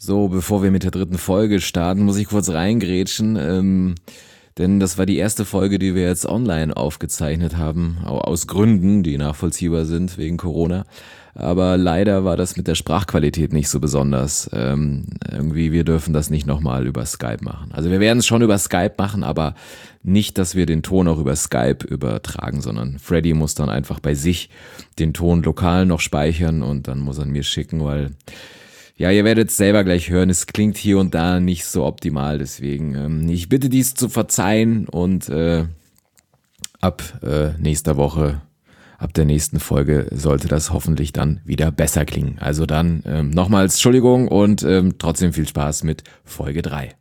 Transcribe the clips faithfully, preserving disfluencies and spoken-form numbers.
So, bevor wir mit der dritten Folge starten, muss ich kurz reingrätschen, ähm, denn das war die erste Folge, die wir jetzt online aufgezeichnet haben, aus Gründen, die nachvollziehbar sind wegen Corona. Aber leider war das mit der Sprachqualität nicht so besonders. Ähm, irgendwie, wir dürfen das nicht nochmal über Skype machen. Also wir werden es schon über Skype machen, aber nicht, dass wir den Ton auch über Skype übertragen, sondern Freddy muss dann einfach bei sich den Ton lokal noch speichern und dann muss er mir schicken, weil... Ja, ihr werdet es selber gleich hören, es klingt hier und da nicht so optimal, deswegen ähm, ich bitte dies zu verzeihen und äh, ab äh, nächster Woche, ab der nächsten Folge sollte das hoffentlich dann wieder besser klingen. Also dann ähm, nochmals Entschuldigung und ähm, trotzdem viel Spaß mit Folge drei.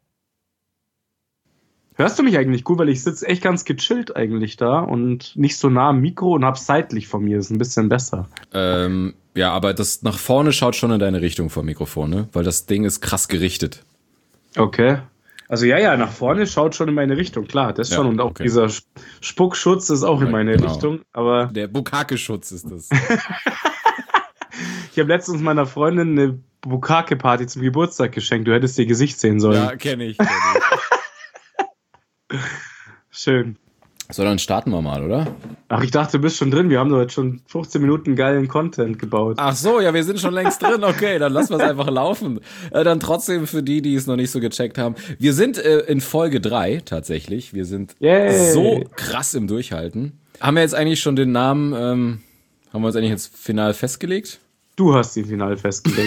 Hörst du mich eigentlich gut, weil ich sitze echt ganz gechillt eigentlich da und nicht so nah am Mikro und hab's seitlich von mir, ist ein bisschen besser. Ähm, ja, aber das nach vorne schaut schon in deine Richtung vom Mikrofon, ne? Weil das Ding ist krass gerichtet. Okay. Also ja, ja, nach vorne schaut schon in meine Richtung, klar, das Ja, schon. Und auch okay. dieser Spuckschutz ist auch in meine genau. Richtung, aber Der Bukake-Schutz ist das. ich habe letztens meiner Freundin eine Bukake-Party zum Geburtstag geschenkt, du hättest ihr Gesicht sehen sollen. Ja, kenne ich. Kenn ich. Schön. So, dann starten wir mal, oder? Ach, ich dachte, du bist schon drin. Wir haben doch jetzt schon fünfzehn Minuten geilen Content gebaut. Ach so, ja, wir sind schon längst drin. Okay, dann lassen wir es einfach laufen. Äh, dann trotzdem für die, die es noch nicht so gecheckt haben. Wir sind äh, in Folge drei tatsächlich. Wir sind Yay. so krass im Durchhalten. Haben wir jetzt eigentlich schon den Namen, ähm, haben wir uns eigentlich jetzt final festgelegt? Du hast ihn final festgelegt.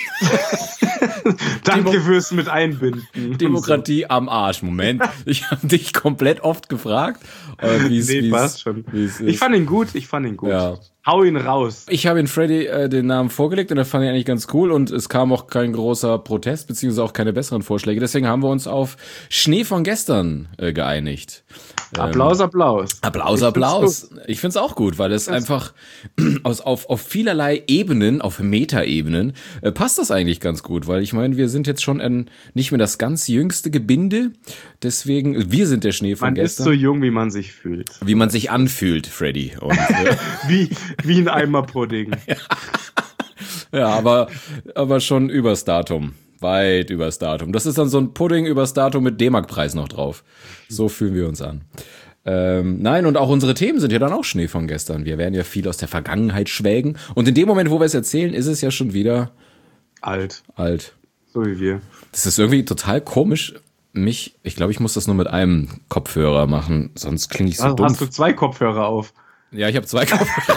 Danke Demo- fürs mit einbinden. Demokratie am Arsch. Moment, ich habe dich komplett oft gefragt. Äh, wie's, Nee, wie's, passt schon. wie's Ich ist. fand ihn gut, ich fand ihn gut. Ja. Hau ihn raus. Ich habe in Freddy äh, den Namen vorgelegt und das fand ich eigentlich ganz cool und es kam auch kein großer Protest, beziehungsweise auch keine besseren Vorschläge. Deswegen haben wir uns auf Schnee von gestern äh, geeinigt. Applaus, Applaus. Applaus, Ich Applaus. find's Ich find's auch gut, weil es einfach aus, auf, auf vielerlei Ebenen, auf Metaebenen, äh, passt das eigentlich ganz gut, weil ich meine, wir sind jetzt schon ein, nicht mehr das ganz jüngste Gebinde, deswegen, wir sind der Schnee von Man ist gestern. so jung, wie man sich fühlt. Wie man sich anfühlt, Freddy. Und, äh, Wie, wie ein Eimer Pudding. ja, aber, aber schon übers Datum. Weit übers Datum. Das ist dann so ein Pudding übers Datum mit D-Mark-Preis noch drauf. So fühlen wir uns an. Ähm, nein, und auch unsere Themen sind ja dann auch Schnee von gestern. Wir werden ja viel aus der Vergangenheit schwelgen. Und in dem Moment, wo wir es erzählen, ist es ja schon wieder Alt. alt. So wie wir. Das ist irgendwie total komisch. Mich, ich glaube, ich muss das nur mit einem Kopfhörer machen, sonst klinge ich so Also dumm. hast du zwei Kopfhörer auf. Ja, ich habe zwei Kopfhörer.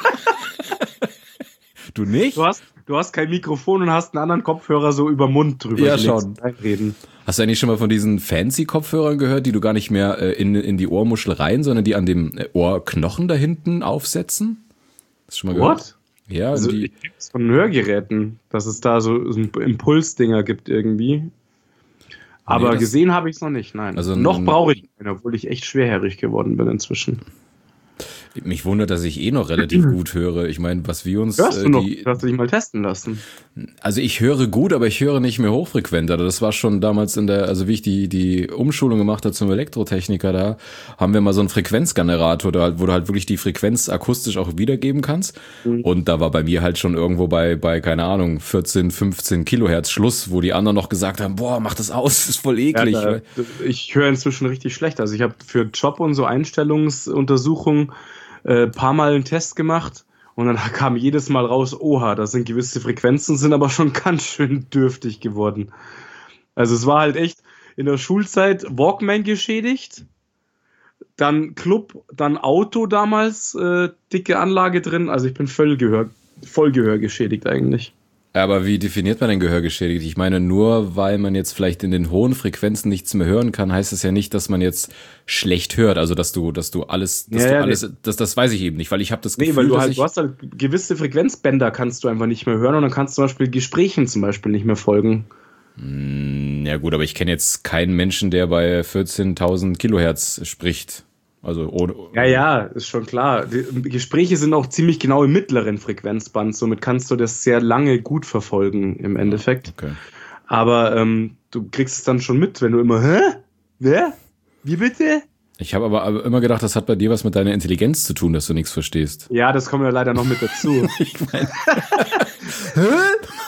Du nicht? Du hast, du hast kein Mikrofon und hast einen anderen Kopfhörer so über Mund drüber. Ja, gelegt schon. zum Reinreden. Hast du eigentlich schon mal von diesen Fancy-Kopfhörern gehört, die du gar nicht mehr äh, in, in die Ohrmuschel rein, sondern die an dem äh, Ohrknochen da hinten aufsetzen? Hast du schon mal gehört? What? Ja, Also die, ich kenn's von Hörgeräten, dass es da so, so ein Impulsdinger gibt irgendwie. Aber Nee, das- gesehen habe ich es noch nicht, nein. Also noch ein- brauche ich einen, obwohl ich echt schwerhörig geworden bin inzwischen. mich wundert, dass ich eh noch relativ gut höre. Ich meine, was wir uns... Hörst äh, du noch? die, Hast du dich mal testen lassen? Also ich höre gut, aber ich höre nicht mehr hochfrequent. Also das war schon damals in der, also wie ich die die Umschulung gemacht habe zum Elektrotechniker, da haben wir mal so einen Frequenzgenerator, da, wo du halt wirklich die Frequenz akustisch auch wiedergeben kannst. Mhm. Und da war bei mir halt schon irgendwo bei, bei keine Ahnung, vierzehn, fünfzehn Kilohertz Schluss, wo die anderen noch gesagt haben, boah, mach das aus, das ist voll eklig. Ja, da, ich höre inzwischen richtig schlecht. Also ich habe für Job und so Einstellungsuntersuchungen äh, paar Mal einen Test gemacht und dann kam jedes Mal raus, oha, da sind gewisse Frequenzen, sind aber schon ganz schön dürftig geworden. Also es war halt echt in der Schulzeit Walkman geschädigt, dann Club, dann Auto damals, äh, dicke Anlage drin, also ich bin Vollgehör, Vollgehör geschädigt eigentlich. Aber wie definiert man denn Gehör geschädigt? Ich meine, nur weil man jetzt vielleicht in den hohen Frequenzen nichts mehr hören kann, heißt es ja nicht, dass man jetzt schlecht hört. Also dass du, dass du alles, dass Ja, du ja, alles, das, das weiß ich eben nicht, weil ich habe das Gefühl, Nee, weil du dass halt, ich, du hast halt gewisse Frequenzbänder kannst du einfach nicht mehr hören und dann kannst du zum Beispiel Gesprächen zum Beispiel nicht mehr folgen. ja gut, aber ich kenne jetzt keinen Menschen, der bei vierzehntausend Kilohertz spricht. Also ohne. Ja, ja, ist schon klar. Die Gespräche sind auch ziemlich genau im mittleren Frequenzband, somit kannst du das sehr lange gut verfolgen im Endeffekt. Okay. Aber ähm, du kriegst es dann schon mit, wenn du immer, hä? Wer? Wie bitte? Ich habe aber aber immer gedacht, das hat bei dir was mit deiner Intelligenz zu tun, dass du nichts verstehst. Ja, das kommt ja leider noch mit dazu. Ich meine,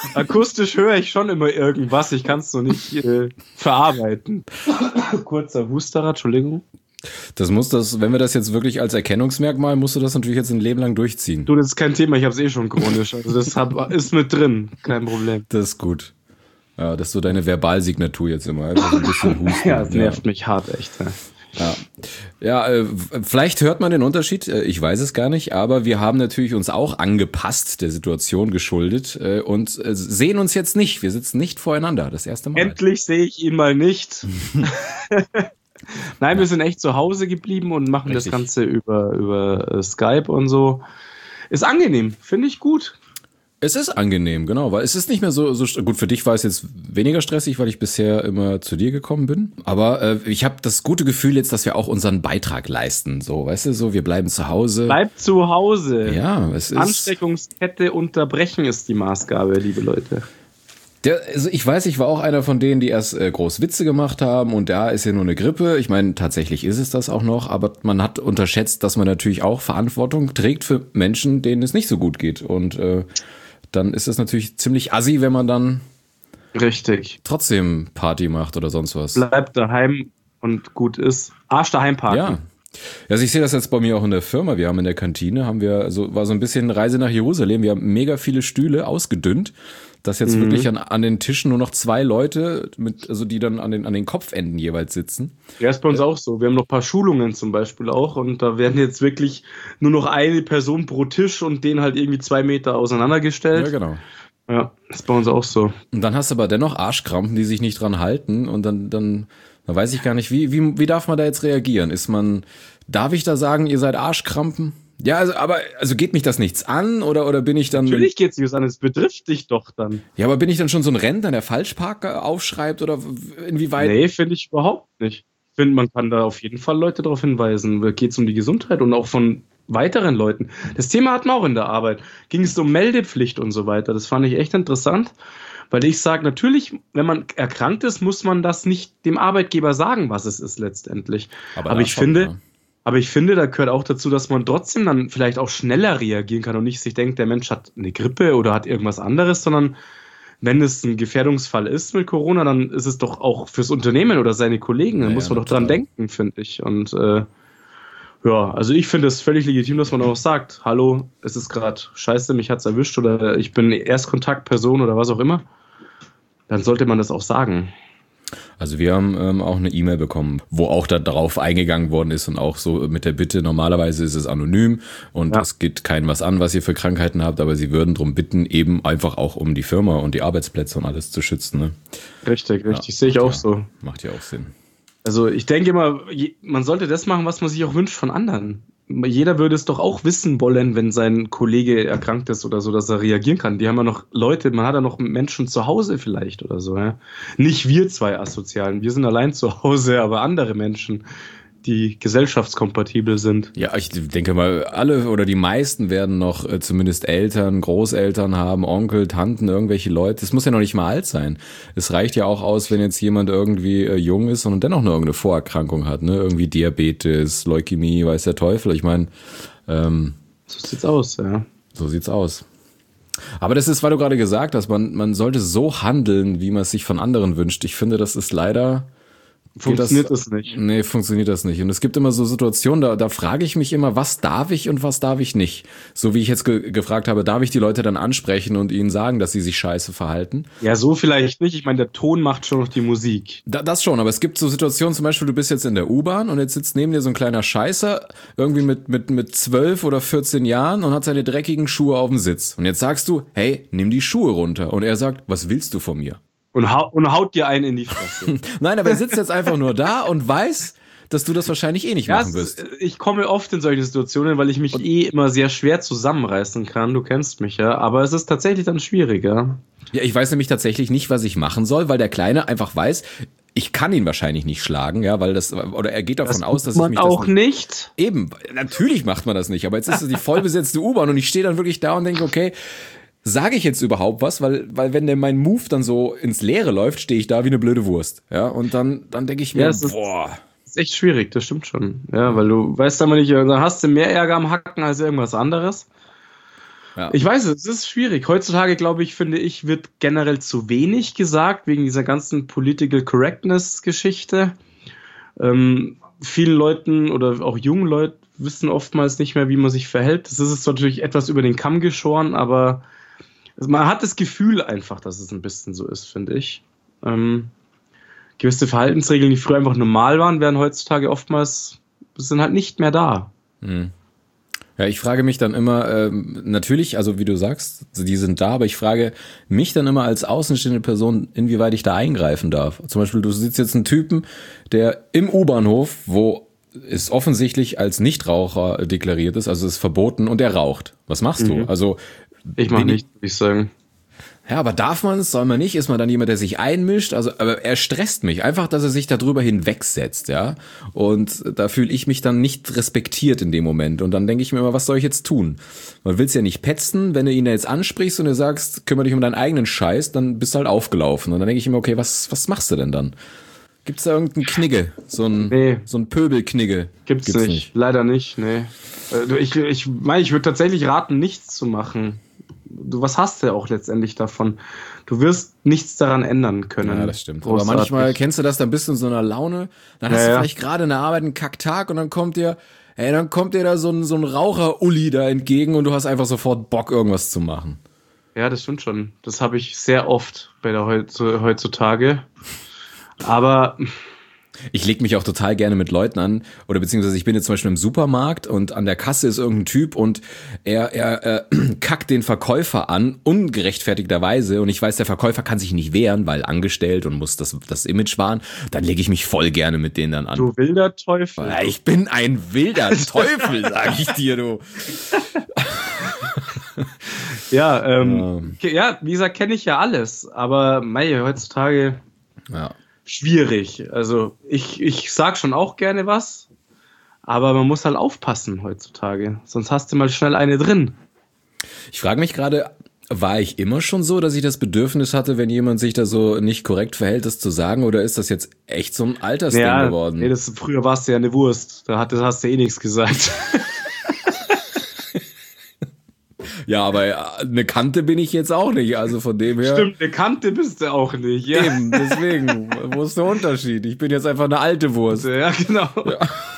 akustisch höre ich schon immer irgendwas. Ich kann es noch nicht äh, verarbeiten. Kurzer Husterer, Entschuldigung. Das muss das, wenn wir das jetzt wirklich als Erkennungsmerkmal, musst du das natürlich jetzt ein Leben lang durchziehen. Du, das ist kein Thema, ich habe es eh schon chronisch. Also das hab, ist mit drin, kein Problem. Das ist gut. Ja, das ist so deine Verbalsignatur jetzt immer. Also ein bisschen husten. Ja, das nervt ja. mich hart, echt. Ja. Ja, ja äh, vielleicht hört man den Unterschied, äh, ich weiß es gar nicht, aber wir haben natürlich uns auch angepasst, der Situation geschuldet äh, und äh, sehen uns jetzt nicht. Wir sitzen nicht voreinander, das erste Mal. Endlich sehe ich ihn mal nicht. Nein, ja. wir sind echt zu Hause geblieben und machen Richtig. das Ganze über, über uh, Skype und so. Ist angenehm, finde ich gut. Es ist angenehm, genau, weil es ist nicht mehr so, so gut, für dich war es jetzt weniger stressig, weil ich bisher immer zu dir gekommen bin. Aber äh, ich habe das gute Gefühl jetzt, dass wir auch unseren Beitrag leisten. So, weißt du, so, wir bleiben zu Hause. Bleib zu Hause. Ja, es ist. Ansteckungskette unterbrechen ist die Maßgabe, liebe Leute. Der, also ich weiß, ich war auch einer von denen, die erst äh, groß Witze gemacht haben und da ist ja nur eine Grippe. Ich meine, tatsächlich ist es das auch noch, aber man hat unterschätzt, dass man natürlich auch Verantwortung trägt für Menschen, denen es nicht so gut geht. Und äh, dann ist es natürlich ziemlich assi, wenn man dann Richtig. trotzdem Party macht oder sonst was. Bleibt daheim und gut ist. Arsch daheim Party. Ja. Also ich sehe das jetzt bei mir auch in der Firma. Wir haben in der Kantine, haben wir, also war so ein bisschen Reise nach Jerusalem. Wir haben mega viele Stühle ausgedünnt, dass jetzt mhm. wirklich an, an den Tischen nur noch zwei Leute, mit, also die dann an den, an den Kopfenden jeweils sitzen. Ja, ist bei uns äh, auch so. Wir haben noch ein paar Schulungen zum Beispiel auch und da werden jetzt wirklich nur noch eine Person pro Tisch und den halt irgendwie zwei Meter auseinandergestellt. Ja, genau. Ja, ist bei uns auch so. Und dann hast du aber dennoch Arschkrampen, die sich nicht dran halten und dann, dann, dann weiß ich gar nicht, wie, wie, wie darf man da jetzt reagieren? Ist man, darf ich da sagen, ihr seid Arschkrampen? Ja, also, aber, also geht mich das nichts an oder, oder bin ich dann. Natürlich geht's dich an, es betrifft dich doch dann. Ja, aber bin ich dann schon so ein Rentner, der Falschparker aufschreibt oder inwieweit? Nee, finde ich überhaupt nicht. Ich finde, man kann da auf jeden Fall Leute darauf hinweisen. Da geht's um die Gesundheit und auch von weiteren Leuten. Das Thema hatten wir auch in der Arbeit. Ging es um Meldepflicht und so weiter. Das fand ich echt interessant, weil ich sage, natürlich, wenn man erkrankt ist, muss man das nicht dem Arbeitgeber sagen, was es ist letztendlich. Aber, aber ich finde, ja. aber ich finde, da gehört auch dazu, dass man trotzdem dann vielleicht auch schneller reagieren kann und nicht sich denkt, der Mensch hat eine Grippe oder hat irgendwas anderes, sondern wenn es ein Gefährdungsfall ist mit Corona, dann ist es doch auch fürs Unternehmen oder seine Kollegen, dann ja, muss man ja, doch dran denken, finde ich. Und äh, ja, also ich finde es völlig legitim, dass man auch sagt, hallo, es ist gerade scheiße, mich hat's erwischt oder ich bin Erstkontaktperson oder was auch immer. Dann sollte man das auch sagen. Also wir haben ähm, auch eine E-Mail bekommen, wo auch da drauf eingegangen worden ist und auch so mit der Bitte, normalerweise ist es anonym und ja. es geht keinem was an, was ihr für Krankheiten habt, aber sie würden darum bitten, eben einfach auch um die Firma und die Arbeitsplätze und alles zu schützen. Ne? Richtig, richtig, ja, sehe ich auch ja, so. Macht ja auch Sinn. Also ich denke immer, man sollte das machen, was man sich auch wünscht von anderen. Jeder würde es doch auch wissen wollen, wenn sein Kollege erkrankt ist oder so, dass er reagieren kann. Die haben ja noch Leute, man hat ja noch Menschen zu Hause vielleicht oder so. Ja? Nicht wir zwei Asozialen, wir sind allein zu Hause, aber andere Menschen, die gesellschaftskompatibel sind. Ja, ich denke mal, alle oder die meisten werden noch äh, zumindest Eltern, Großeltern haben, Onkel, Tanten, irgendwelche Leute. Es muss ja noch nicht mal alt sein. Es reicht ja auch aus, wenn jetzt jemand irgendwie äh, jung ist und dennoch noch irgendeine Vorerkrankung hat, ne? Irgendwie Diabetes, Leukämie, weiß der Teufel. Ich meine, ähm, so sieht's aus, ja. So sieht's aus. Aber das ist, weil du gerade gesagt hast, man, man sollte so handeln, wie man es sich von anderen wünscht. Ich finde, das ist leider... Funktioniert das, das nicht. Nee, funktioniert das nicht. Und es gibt immer so Situationen, da, da frage ich mich immer, was darf ich und was darf ich nicht? So wie ich jetzt ge- gefragt habe, darf ich die Leute dann ansprechen und ihnen sagen, dass sie sich scheiße verhalten? Ja, so vielleicht nicht. Ich meine, der Ton macht schon noch die Musik. Da, das schon, aber es gibt so Situationen, zum Beispiel, du bist jetzt in der U-Bahn und jetzt sitzt neben dir so ein kleiner Scheißer, irgendwie mit, mit, mit zwölf oder vierzehn Jahren und hat seine dreckigen Schuhe auf dem Sitz. Und jetzt sagst du, hey, nimm die Schuhe runter. Und er sagt, was willst du von mir? Und, hau- und haut dir einen in die Fresse. Nein, aber er sitzt jetzt einfach nur da und weiß, dass du das wahrscheinlich eh nicht ja, machen wirst. Ich komme oft in solche Situationen, weil ich mich und eh immer sehr schwer zusammenreißen kann. Du kennst mich ja. Aber es ist tatsächlich dann schwieriger. Ja, ich weiß nämlich tatsächlich nicht, was ich machen soll, weil der Kleine einfach weiß, ich kann ihn wahrscheinlich nicht schlagen, ja, weil das, oder er geht davon das aus, dass man ich mich auch das nicht, nicht. Eben, natürlich macht man das nicht, aber jetzt ist es die vollbesetzte U-Bahn und ich stehe dann wirklich da und denke, okay, sage ich jetzt überhaupt was, weil weil wenn der mein Move dann so ins Leere läuft, stehe ich da wie eine blöde Wurst, ja, und dann dann denke ich mir, ja, das boah, ist, das ist echt schwierig, das stimmt schon, ja, weil du weißt aber nicht, dann hast du mehr Ärger am Hacken als irgendwas anderes Ja. Ich weiß, es ist schwierig. Heutzutage, glaube ich, finde ich, wird generell zu wenig gesagt, wegen dieser ganzen Political Correctness-Geschichte. Ähm, vielen Leuten oder auch jungen Leuten wissen oftmals nicht mehr, wie man sich verhält. Das ist natürlich etwas über den Kamm geschoren, aber man hat das Gefühl einfach, dass es ein bisschen so ist, finde ich. Ähm, gewisse Verhaltensregeln, die früher einfach normal waren, werden heutzutage oftmals, sind halt nicht mehr da. Hm. Ja, ich frage mich dann immer, ähm, natürlich, also wie du sagst, die sind da, aber ich frage mich dann immer als außenstehende Person, inwieweit ich da eingreifen darf. Zum Beispiel, du sitzt jetzt einen Typen, der im U-Bahnhof, wo es offensichtlich als Nichtraucher deklariert ist, also ist verboten und er raucht. Was machst du? Mhm. Also Ich mach nichts, würde ich sagen. Ja, aber darf man es, soll man nicht? Ist man dann jemand, der sich einmischt? Also, aber er stresst mich. Einfach, dass er sich darüber hinwegsetzt, ja. Und da fühle ich mich dann nicht respektiert in dem Moment. Und dann denke ich mir immer, was soll ich jetzt tun? Man will es ja nicht petzen. Wenn du ihn jetzt ansprichst und du sagst, kümmere dich um deinen eigenen Scheiß, dann bist du halt aufgelaufen. Und dann denke ich mir, okay, was, was machst du denn dann? Gibt's da irgendeinen Knigge? So ein, Nee. so ein Pöbelknigge? Gibt's, Gibt's nicht. nicht. Leider nicht, nee. Ich, ich meine, ich würde tatsächlich raten, nichts zu machen. Du, was hast du auch letztendlich davon? Du wirst nichts daran ändern können. Ja, das stimmt. Großartig. Aber manchmal kennst du das, dann bist du in so einer Laune, dann hast ja, du vielleicht gerade in der Arbeit einen Kacktag und dann kommt dir, ey, dann kommt dir da so ein, so ein Raucher-Uli da entgegen und du hast einfach sofort Bock, irgendwas zu machen. Ja, das stimmt schon. Das habe ich sehr oft bei der heutzutage. Aber ich leg mich auch total gerne mit Leuten an, oder beziehungsweise ich bin jetzt zum Beispiel im Supermarkt und an der Kasse ist irgendein Typ und er, er äh, kackt den Verkäufer an, ungerechtfertigterweise, und ich weiß, der Verkäufer kann sich nicht wehren, weil angestellt und muss das, das Image wahren, dann lege ich mich voll gerne mit denen dann an. Du wilder Teufel. Ja, ich bin ein wilder Teufel, sag ich dir, du. Ja, ähm, ja. ja, wie gesagt, kenne ich ja alles, aber mei, heutzutage... Ja. Schwierig. Also ich, ich sag schon auch gerne was, aber man muss halt aufpassen heutzutage. Sonst hast du mal schnell eine drin. Ich frage mich gerade, war ich immer schon so, dass ich das Bedürfnis hatte, wenn jemand sich da so nicht korrekt verhält, das zu sagen? Oder ist das jetzt echt so ein Altersding ja, geworden? Nee, das, früher warst du ja eine Wurst. Da hast, hast du eh nichts gesagt. Ja, aber eine Kante bin ich jetzt auch nicht, also von dem her... Stimmt, eine Kante bist du auch nicht, ja. Eben, deswegen, wo ist der Unterschied? Ich bin jetzt einfach eine alte Wurst. Ja, genau. Ja.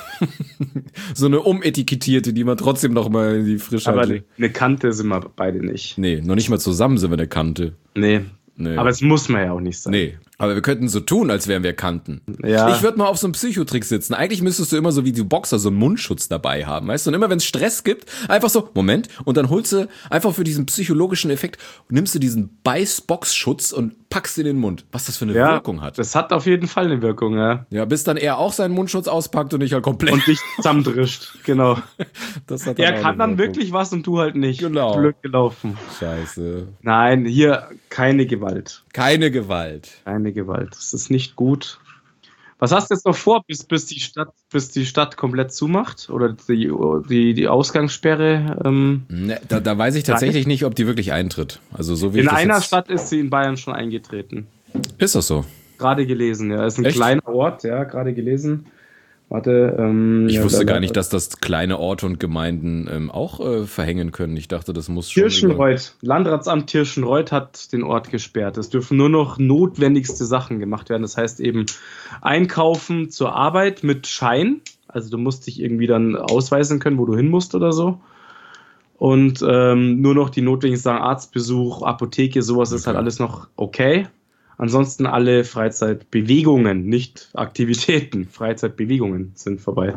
So eine umetikettierte, die man trotzdem noch mal in die Frische hat. Aber eine Kante sind wir beide nicht. Nee, noch nicht mal zusammen sind wir eine Kante. Nee. Nee. Aber es muss man ja auch nicht sein. Nee, aber wir könnten so tun, als wären wir Kanten. Ja. Ich würde mal auf so einem Psychotrick sitzen. Eigentlich müsstest du immer so wie die Boxer so einen Mundschutz dabei haben, weißt du? Und immer wenn es Stress gibt, einfach so, Moment, und dann holst du einfach für diesen psychologischen Effekt, nimmst du diesen Beißboxschutz und packst in den Mund. Was das für eine ja, Wirkung hat. Das hat auf jeden Fall eine Wirkung, ja. Ja, bis dann er auch seinen Mundschutz auspackt und ich halt komplett... Und dich zusammendrischt, genau. Das hat dann er kann dann wirklich was und du halt nicht. Genau. Blöd gelaufen. Scheiße. Nein, hier keine Gewalt. Keine Gewalt. Keine Gewalt. Das ist nicht gut. Was hast du jetzt noch vor, bis, bis, die, Stadt, bis die Stadt komplett zumacht? Oder die, die, die Ausgangssperre? Ähm, ne, da, da weiß ich tatsächlich nicht, ob die wirklich eintritt. Also so wie in ich das einer jetzt... Stadt ist sie in Bayern schon eingetreten. Ist das so? Gerade gelesen, ja. Ist ein Echt? kleiner Ort, ja, gerade gelesen. Warte, ähm, ich ja, wusste da, gar nicht, dass das kleine Orte und Gemeinden ähm, auch äh, verhängen können. Ich dachte, das muss schon... Tirschenreuth, Landratsamt Tirschenreuth hat den Ort gesperrt. Es dürfen nur noch notwendigste Sachen gemacht werden. Das heißt eben Einkaufen zur Arbeit mit Schein. Also du musst dich irgendwie dann ausweisen können, wo du hin musst oder so. Und ähm, nur noch die notwendigsten Sachen, Arztbesuch, Apotheke, sowas okay. Ist halt alles noch okay. Ansonsten alle Freizeitbewegungen, nicht Aktivitäten, Freizeitbewegungen sind vorbei.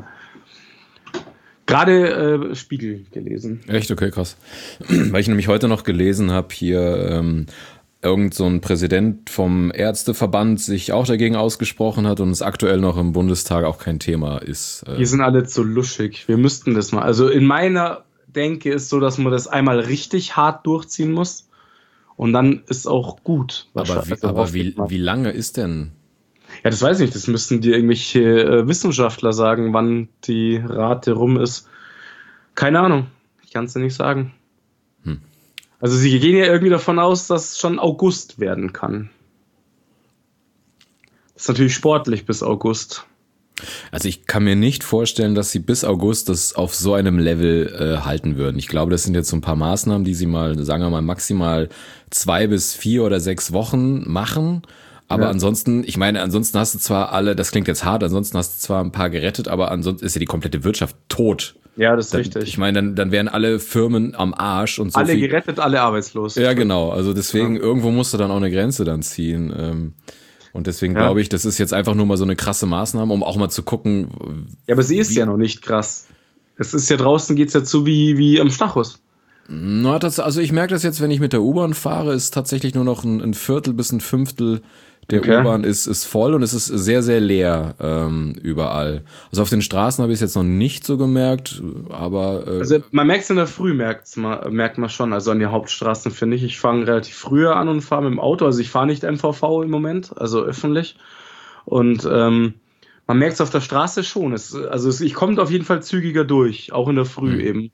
Gerade äh, Spiegel gelesen. Echt? Okay, krass. Weil ich nämlich heute noch gelesen habe, hier ähm, irgend so ein Präsident vom Ärzteverband sich auch dagegen ausgesprochen hat und es aktuell noch im Bundestag auch kein Thema ist. Äh. Die sind alle zu luschig. Wir müssten das mal. Also in meiner Denke ist so, dass man das einmal richtig hart durchziehen muss. Und dann ist auch gut. Aber, wie, also aber wie, wie lange ist denn? Ja, das weiß ich nicht. Das müssten dir irgendwelche äh, Wissenschaftler sagen, wann die Rate rum ist. Keine Ahnung. Ich kann es dir nicht sagen. Hm. Also sie gehen ja irgendwie davon aus, dass es schon August werden kann. Das ist natürlich sportlich bis August. Also ich kann mir nicht vorstellen, dass sie bis August das auf so einem Level äh, halten würden. Ich glaube, das sind jetzt so ein paar Maßnahmen, die sie mal, sagen wir mal, maximal zwei bis vier oder sechs Wochen machen. Aber ja. ansonsten, ich meine, ansonsten hast du zwar alle, das klingt jetzt hart, ansonsten hast du zwar ein paar gerettet, aber ansonsten ist ja die komplette Wirtschaft tot. Ja, das ist dann, richtig. Ich meine, dann, dann wären alle Firmen am Arsch und so. Alle viel, gerettet, alle arbeitslos. Ja, genau. Also deswegen, ja. irgendwo musst du dann auch eine Grenze dann ziehen. Ähm, Und deswegen ja. glaube ich, das ist jetzt einfach nur mal so eine krasse Maßnahme, um auch mal zu gucken. Ja, aber sie ist ja noch nicht krass. Es ist ja draußen, geht's ja zu wie, wie am Stachus. Na, das, also ich merke das jetzt, wenn ich mit der U-Bahn fahre, ist tatsächlich nur noch ein, ein Viertel bis ein Fünftel der okay. U-Bahn ist, ist voll und es ist sehr, sehr leer ähm, überall. Also auf den Straßen habe ich es jetzt noch nicht so gemerkt, aber... Äh, also man merkt es in der Früh, merkt's mal, merkt man schon, also an den Hauptstraßen finde ich. Ich fange relativ früher an und fahre mit dem Auto, also ich fahre nicht M V V im Moment, also öffentlich. Und ähm, man merkt es auf der Straße schon. Es, also es, ich komme auf jeden Fall zügiger durch, auch in der Früh mhm. eben.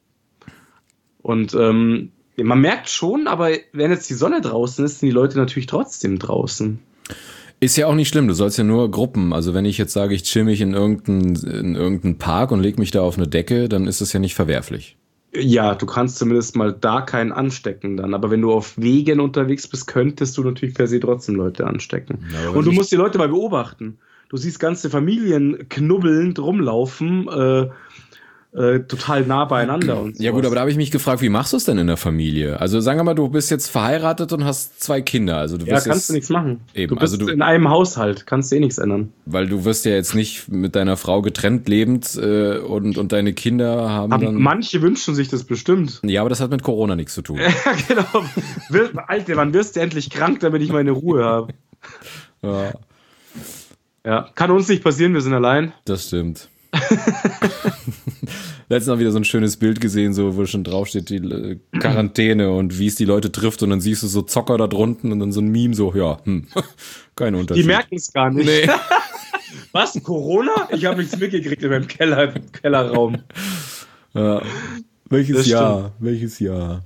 Und ähm, man merkt schon, aber wenn jetzt die Sonne draußen ist, sind die Leute natürlich trotzdem draußen. Ist ja auch nicht schlimm, du sollst ja nur Gruppen, also wenn ich jetzt sage, ich chill mich in irgendeinen in irgendeinen Park und leg mich da auf eine Decke, dann ist das ja nicht verwerflich. Ja, du kannst zumindest mal da keinen anstecken dann, aber wenn du auf Wegen unterwegs bist, könntest du natürlich per se trotzdem Leute anstecken. Ja, und du musst die Leute mal beobachten. Du siehst ganze Familien knubbelnd rumlaufen, äh, Äh, total nah beieinander. Und ja gut, aber da habe ich mich gefragt, wie machst du es denn in der Familie? Also sagen wir mal, du bist jetzt verheiratet und hast zwei Kinder. Also du ja, wirst kannst jetzt, du nichts machen. Eben, du bist also du, in einem Haushalt, kannst du eh nichts ändern. Weil du wirst ja jetzt nicht mit deiner Frau getrennt lebend äh, und, und deine Kinder haben aber dann... Manche wünschen sich das bestimmt. Ja, aber das hat mit Corona nichts zu tun. Ja, genau. Alter, wann wirst du endlich krank, damit ich meine Ruhe habe? Ja. Ja, kann uns nicht passieren, wir sind allein. Das stimmt. Letztens noch wieder so ein schönes Bild gesehen, so wo schon draufsteht, die äh, Quarantäne und wie es die Leute trifft und dann siehst du so Zocker da drunten und dann so ein Meme so, ja, hm, kein Unterschied. Die merken es gar nicht. Nee. Was, Corona? Ich habe nichts mitgekriegt in meinem Keller, Kellerraum. Ja. Welches das Jahr? Stimmt. Welches Jahr?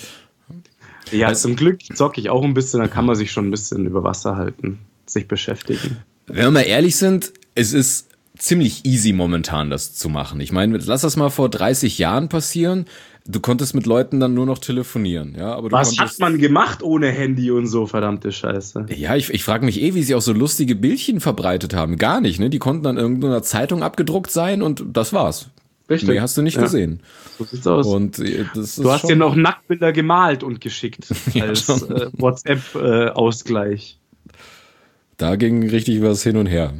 Ja, also, zum Glück zocke ich auch ein bisschen, dann kann man sich schon ein bisschen über Wasser halten, sich beschäftigen. Wenn wir mal ehrlich sind, es ist ziemlich easy momentan, das zu machen. Ich meine, lass das mal vor dreißig Jahren passieren. Du konntest mit Leuten dann nur noch telefonieren, ja. Aber du Was konntest, hat man gemacht ohne Handy und so, verdammte Scheiße. Ja, ich, ich frage mich eh, wie sie auch so lustige Bildchen verbreitet haben. Gar nicht, ne? Die konnten dann in irgendeiner Zeitung abgedruckt sein und das war's. Richtig. Mehr hast du nicht ja. gesehen. So sieht's aus. Und das ist du hast schon... dir noch Nacktbilder gemalt und geschickt ja, als äh, WhatsApp-Ausgleich. Äh, da ging richtig was hin und her.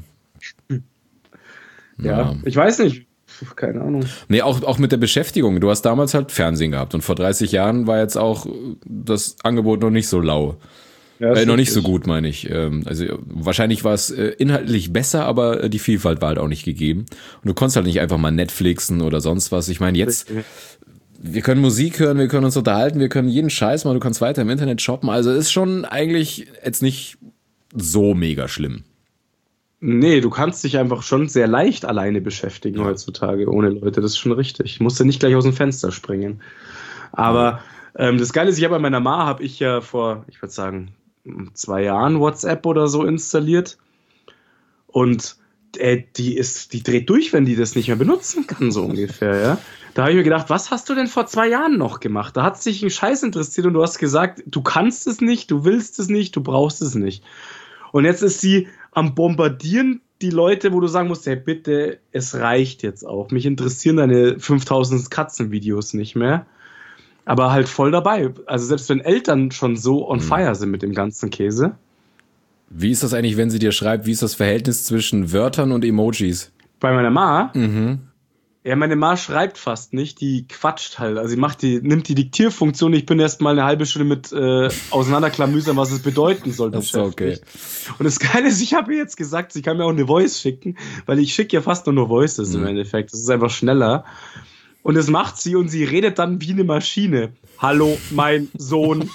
Ja, ja, ich weiß nicht. Keine Ahnung. Nee, auch, auch mit der Beschäftigung. Du hast damals halt Fernsehen gehabt und vor dreißig Jahren war jetzt auch das Angebot noch nicht so lau. Ja, äh, noch nicht so gut, meine ich. Also wahrscheinlich war es inhaltlich besser, aber die Vielfalt war halt auch nicht gegeben. Und du konntest halt nicht einfach mal Netflixen oder sonst was. Ich meine, jetzt, wir können Musik hören, wir können uns unterhalten, wir können jeden Scheiß machen, du kannst weiter im Internet shoppen. Also ist schon eigentlich jetzt nicht so mega schlimm. Nee, du kannst dich einfach schon sehr leicht alleine beschäftigen ja. heutzutage, ohne Leute, das ist schon richtig. Ich musste nicht gleich aus dem Fenster springen. Aber ja. ähm, das Geile ist, ich habe bei meiner Ma, habe ich ja vor, ich würde sagen, zwei Jahren WhatsApp oder so installiert. Und äh, die ist, die dreht durch, wenn die das nicht mehr benutzen kann, so ungefähr, ja. Da habe ich mir gedacht, was hast du denn vor zwei Jahren noch gemacht? Da hat sich ein Scheiß interessiert und du hast gesagt, du kannst es nicht, du willst es nicht, du brauchst es nicht. Und jetzt ist sie am Bombardieren die Leute, wo du sagen musst, hey, bitte, es reicht jetzt auch. Mich interessieren deine fünftausend Katzenvideos nicht mehr. Aber halt voll dabei. Also selbst wenn Eltern schon so on fire sind mit dem ganzen Käse. Wie ist das eigentlich, wenn sie dir schreibt, wie ist das Verhältnis zwischen Wörtern und Emojis? Bei meiner Ma? Mhm. Ja, meine Ma schreibt fast nicht, die quatscht halt. Also sie macht die, nimmt die Diktierfunktion. Ich bin erst mal eine halbe Stunde mit äh, auseinanderklamüsern, was es bedeuten soll. Das ist okay. Und das Geile ist, ich habe ihr jetzt gesagt, sie kann mir auch eine Voice schicken, weil ich schicke ja fast nur nur Voices mhm. im Endeffekt. Das ist einfach schneller. Und das macht sie und sie redet dann wie eine Maschine. Hallo, mein Sohn.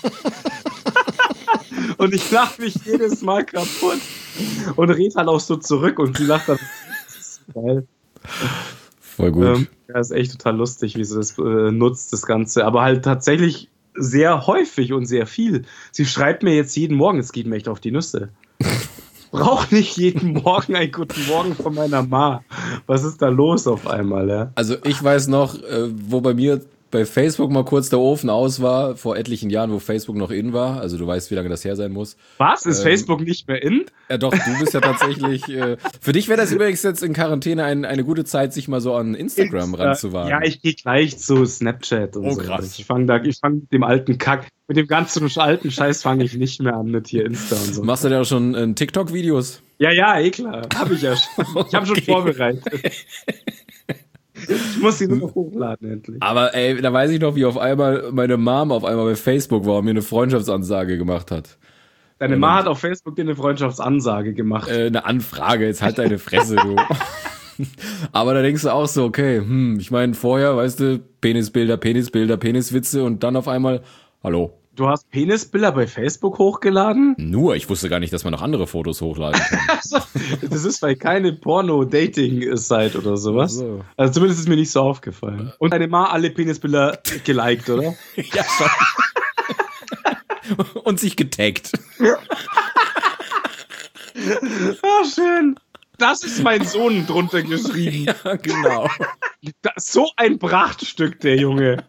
Und ich lache mich jedes Mal kaputt und rede halt auch so zurück und sie lacht dann. Das ist geil. Voll gut. Ähm, ja, ist echt total lustig, wie sie das äh, nutzt, das Ganze. Aber halt tatsächlich sehr häufig und sehr viel. Sie schreibt mir jetzt jeden Morgen, es geht mir echt auf die Nüsse. brauche nicht jeden Morgen einen guten Morgen von meiner Ma. Was ist da los auf einmal, ja? Also ich weiß noch, äh, wo bei mir bei Facebook mal kurz der Ofen aus war, vor etlichen Jahren, wo Facebook noch in war. Also du weißt, wie lange das her sein muss. Was? Ist ähm, Facebook nicht mehr in? Ja doch, du bist ja tatsächlich... Äh, für dich wäre das übrigens jetzt in Quarantäne ein, eine gute Zeit, sich mal so an Instagram Insta, ranzuwagen. Ja, ich gehe gleich zu Snapchat und oh, so. Krass. Ich fange da, ich fange mit dem alten Kack, mit dem ganzen alten Scheiß fange ich nicht mehr an mit hier Insta und so. Machst du denn auch schon äh, TikTok-Videos? Ja, ja, eh klar. Hab ich ja schon. Ich habe schon Okay. vorbereitet. Ich muss sie nur noch hochladen, endlich. Aber ey, da weiß ich noch, wie auf einmal meine Mom auf einmal bei Facebook war und mir eine Freundschaftsansage gemacht hat. Deine Und Ma dann- hat auf Facebook dir eine Freundschaftsansage gemacht. Äh, eine Anfrage, jetzt halt deine Fresse, du. Aber da denkst du auch so, okay, hm, ich meine, vorher, weißt du, Penisbilder, Penisbilder, Peniswitze und dann auf einmal, hallo. Du hast Penisbilder bei Facebook hochgeladen? Nur, ich wusste gar nicht, dass man noch andere Fotos hochladen kann. Also, das ist weil keine Porno-Dating-Site oder sowas. So. Also zumindest ist mir nicht so aufgefallen. Und deine Ma alle Penisbilder geliked, oder? Ja, schon. Und sich getaggt. Ah, schön. Das ist mein Sohn drunter geschrieben. Ja, genau. Das, so ein Prachtstück, der Junge.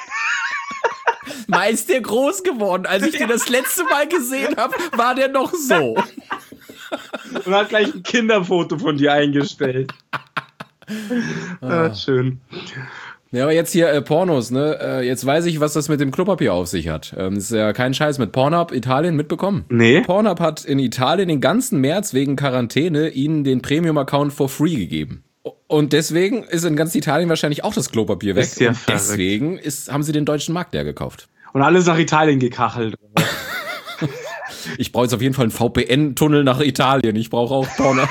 Mal ist der groß geworden. Als ich den das letzte Mal gesehen habe, war der noch so. Und hat gleich ein Kinderfoto von dir eingestellt. Ah, schön. Ja, aber jetzt hier äh, Pornos, ne? Äh, jetzt weiß ich, was das mit dem Klopapier auf sich hat. Ähm, ist ja kein Scheiß mit Pornhub Italien mitbekommen. Nee. Pornhub hat in Italien den ganzen März wegen Quarantäne ihnen den Premium-Account for free gegeben. Und deswegen ist in ganz Italien wahrscheinlich auch das Klopapier weg. Ist ja und verrückt. deswegen ist, haben sie den deutschen Markt leer gekauft. Und alles nach Italien gekachelt. Ich brauche jetzt auf jeden Fall einen V P N-Tunnel nach Italien. Ich brauche auch Porno.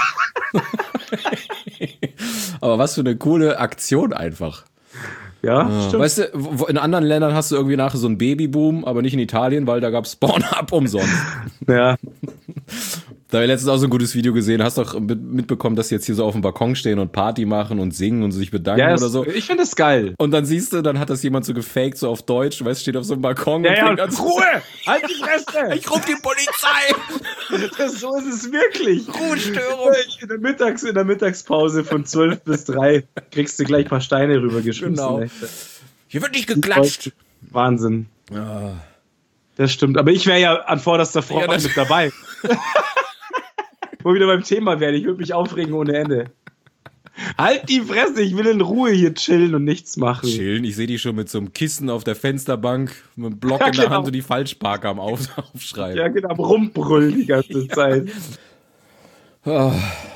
Aber was für eine coole Aktion einfach. Ja, Ja. stimmt. Weißt du, wo- in anderen Ländern hast du irgendwie nachher so einen Babyboom, aber nicht in Italien, weil da gab's Pornhub umsonst. Ja. Da habe ich letztens auch so ein gutes Video gesehen. Hast doch mit- mitbekommen, dass sie jetzt hier so auf dem Balkon stehen und Party machen und singen und sich bedanken Ja, oder es- so. ich finde das geil. Und dann siehst du, dann hat das jemand so gefaked, so auf Deutsch, weißt, steht auf so einem Balkon Ja, und ja, fängt an zu- Ruhe! Halt die Fresse! Ich ruf die Polizei! Das, so ist es wirklich. Ruhestörung! In der, Mittags-, in der Mittagspause von zwölf bis drei kriegst du gleich ein paar Steine rübergeschmissen. Genau. Echt. Hier wird nicht geklatscht! Wahnsinn. Ah. Das stimmt. Aber ich wäre ja an vorderster Front Ja, das- mit dabei. Wo wir wieder beim Thema wären. Ich würde mich aufregen ohne Ende. Halt die Fresse, ich will in Ruhe hier chillen und nichts machen. Chillen, ich sehe die schon mit so einem Kissen auf der Fensterbank, mit einem Block Ja, in der genau. Hand und die Falschparker am Auf Aufschreiben. Ja, genau, am Rumbrüllen die ganze Zeit. Ah.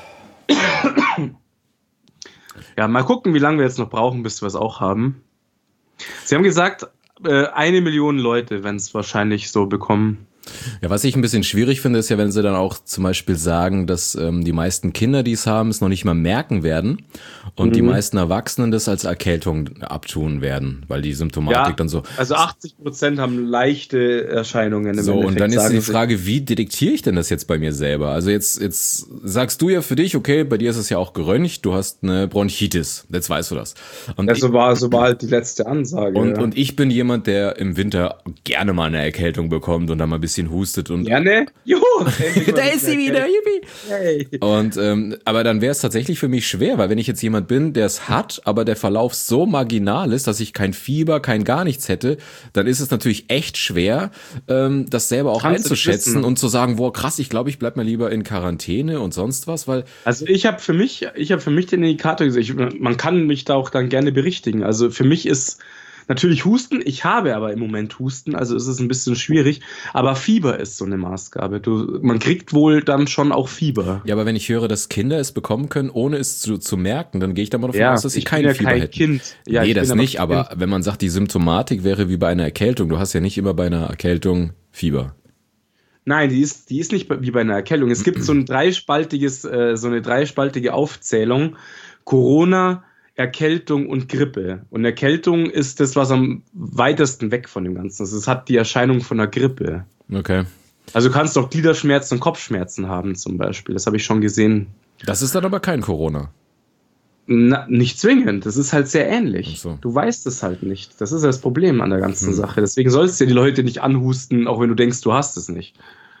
Ja, mal gucken, wie lange wir jetzt noch brauchen, bis wir es auch haben. Sie haben gesagt, äh, eine Million Leute werden es wahrscheinlich so bekommen. Ja, was ich ein bisschen schwierig finde, ist ja, wenn sie dann auch zum Beispiel sagen, dass ähm, die meisten Kinder, die es haben, es noch nicht mal merken werden und Mhm. die meisten Erwachsenen das als Erkältung abtun werden, weil die Symptomatik dann so... Also achtzig Prozent haben leichte Erscheinungen. Im So, und Endeffekt, dann ist sagen die sie. Frage, wie detektiere ich denn das jetzt bei mir selber? Also jetzt, jetzt sagst du ja für dich, okay, bei dir ist es ja auch geröntgt, du hast eine Bronchitis, jetzt weißt du das. Und Ja, ich, so, war, so war halt die letzte Ansage. und, ja. und ich bin jemand, der im Winter gerne mal eine Erkältung bekommt und dann mal ein bisschen hustet und Gerne? Juhu! da ist sie wieder, yippie. Hey. Und ähm, aber dann wäre es tatsächlich für mich schwer, weil wenn ich jetzt jemand bin, der es hat, aber der Verlauf so marginal ist, dass ich kein Fieber, kein gar nichts hätte, dann ist es natürlich echt schwer, ähm, das selber auch Kannst du nicht einzuschätzen wissen. und zu sagen, boah krass, ich glaube, ich bleib mal lieber in Quarantäne und sonst was, weil Also ich habe für mich, ich habe für mich den Indikator gesehen. Ich, man kann mich da auch dann gerne berichtigen. Also für mich ist natürlich Husten. Ich habe aber im Moment Husten, also ist es ein bisschen schwierig. Aber Fieber ist so eine Maßgabe. Du, man kriegt wohl dann schon auch Fieber. ja, aber wenn ich höre, dass Kinder es bekommen können, ohne es zu, zu merken, dann gehe ich da mal davon Ja, aus, dass sie ich kein bin ja Fieber kein hätten. Kind. Ja, nee, ich das bin aber nicht, kein aber Kind. wenn man sagt, die Symptomatik wäre wie bei einer Erkältung, du hast ja nicht immer bei einer Erkältung Fieber. Nein, die ist, die ist nicht wie bei einer Erkältung. Es gibt so ein dreispaltiges, äh, so eine dreispaltige Aufzählung. Corona, Erkältung und Grippe. Und Erkältung ist das, was am weitesten weg von dem Ganzen ist. Es hat die Erscheinung von einer Grippe. Okay. Also du kannst auch Gliederschmerzen und Kopfschmerzen haben zum Beispiel. Das habe ich schon gesehen. Das ist dann aber kein Corona. Na, nicht zwingend. Das ist halt sehr ähnlich. Ach so. Du weißt es halt nicht. Das ist das Problem an der ganzen Sache. Deswegen sollst du ja die Leute nicht anhusten, auch wenn du denkst, du hast es nicht.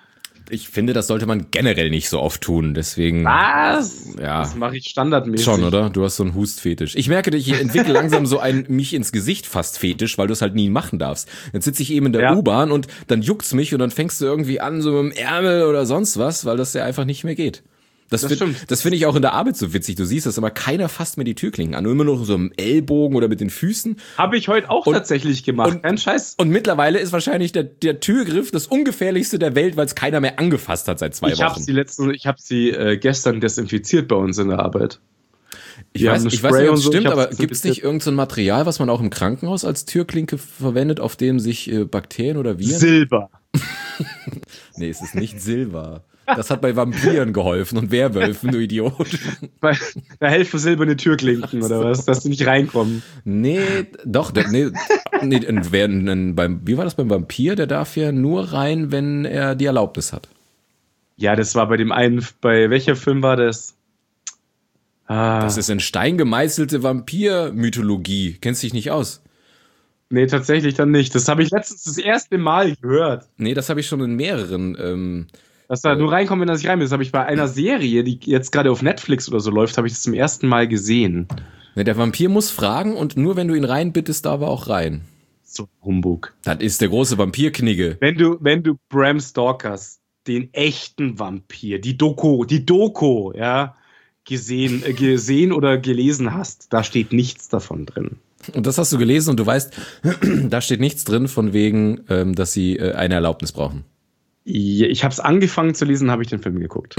ich finde, das sollte man generell nicht so oft tun, deswegen... Was? Ja. Das mache ich standardmäßig. Schon, oder? Du hast so einen Hustfetisch. Ich merke, ich entwickle langsam so ein mich ins Gesicht fast Fetisch, weil du es halt nie machen darfst. Jetzt sitze ich eben in der Ja. U-Bahn und dann juckt's mich und dann fängst du irgendwie an, so mit dem Ärmel oder sonst was, weil das ja einfach nicht mehr geht. Das, Das find, stimmt. das finde ich auch in der Arbeit so witzig. Du siehst das, aber keiner fasst mir die Türklinken an. Nur immer noch so im Ellbogen oder mit den Füßen. Habe ich heute auch Und- tatsächlich gemacht. und- Kein Scheiß. Und mittlerweile ist wahrscheinlich der, der Türgriff das ungefährlichste der Welt, weil es keiner mehr angefasst hat seit zwei Ich habe Wochen. sie letzten, ich habe sie äh, gestern desinfiziert bei uns in der Arbeit. Ich Wir weiß, haben ein ich weiß Spray nicht, ob und es so, stimmt, ich hab's aber gibt es desinfiziert. nicht irgendein so ein Material, was man auch im Krankenhaus als Türklinke verwendet, auf dem sich äh, Bakterien oder Viren... Silber. Nee, es ist nicht Silber. Das hat bei Vampiren geholfen und Werwölfen, du Idiot. Weil- Da helfen silberne Türklinken oder was, dass die nicht reinkommen. Nee, doch, der- nee, nee ein, wer, ein, beim, wie war das beim Vampir? Der darf ja nur rein, wenn er die Erlaubnis hat. Ja, das war bei dem einen, bei welcher Film war das? Ah, Das ist in Stein gemeißelte Vampir-Mythologie. Kennst dich nicht aus? nee, tatsächlich dann nicht. Das habe ich letztens das erste Mal gehört. Nee, das habe ich schon in mehreren. Ähm, Dass da nur reinkommt, wenn er sich rein will. Das habe ich bei einer Serie, die jetzt gerade auf Netflix oder so läuft, habe ich das zum ersten Mal gesehen. nee, der Vampir muss fragen und nur wenn du ihn reinbittest, darf er auch rein. So Humbug. Das ist der große Vampirknigge. Wenn du, wenn du Bram Stokers, den echten Vampir, die Doku, die Doku, ja, gesehen, äh, gesehen oder gelesen hast, da steht nichts davon drin. Und das hast du gelesen und du weißt, da steht nichts drin von wegen, ähm, dass sie äh, eine Erlaubnis brauchen. Ja, ich habe es angefangen zu lesen, habe ich den Film geguckt.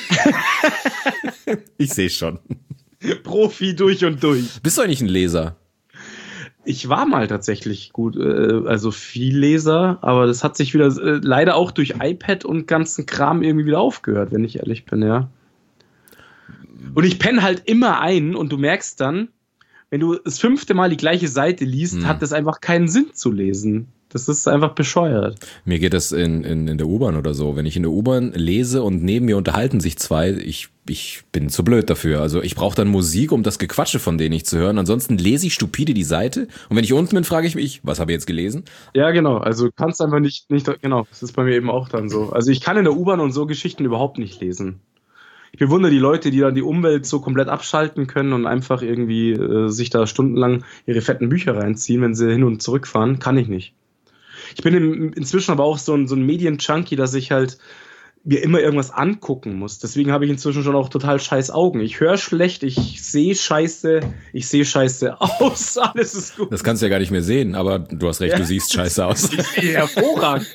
Ich sehe schon. Profi durch und durch. Bist du eigentlich ein Leser? Ich war mal tatsächlich gut, äh, also viel Leser, aber das hat sich wieder äh, leider auch durch iPad und ganzen Kram irgendwie wieder aufgehört, wenn ich ehrlich bin, ja. Und ich penne halt immer ein und du merkst dann, wenn du das fünfte Mal die gleiche Seite liest, Hm. hat das einfach keinen Sinn zu lesen. Das ist einfach bescheuert. Mir geht das in, in, in der U-Bahn oder so. Wenn ich in der U-Bahn lese und neben mir unterhalten sich zwei, ich, ich bin zu blöd dafür. Also ich brauche dann Musik, um das Gequatsche von denen nicht zu hören. Ansonsten lese ich stupide die Seite und wenn ich unten bin, frage ich mich, was habe ich jetzt gelesen? Ja, genau. Also du kannst einfach nicht, nicht, genau, das ist bei mir eben auch dann so. Also ich kann in der U-Bahn und so Geschichten überhaupt nicht lesen. Ich bewundere die Leute, die dann die Umwelt so komplett abschalten können und einfach irgendwie äh, sich da stundenlang ihre fetten Bücher reinziehen, wenn sie hin und zurück fahren. Kann ich nicht. Ich bin im, inzwischen aber auch so ein, so ein Medien-Junkie, dass ich halt mir immer irgendwas angucken muss. Deswegen habe ich inzwischen schon auch total scheiß Augen. Ich höre schlecht, ich sehe scheiße, ich sehe scheiße aus, alles ist gut. Das kannst du ja gar nicht mehr sehen, aber du hast recht, Ja. du siehst scheiße aus. Ich sehe hervorragend.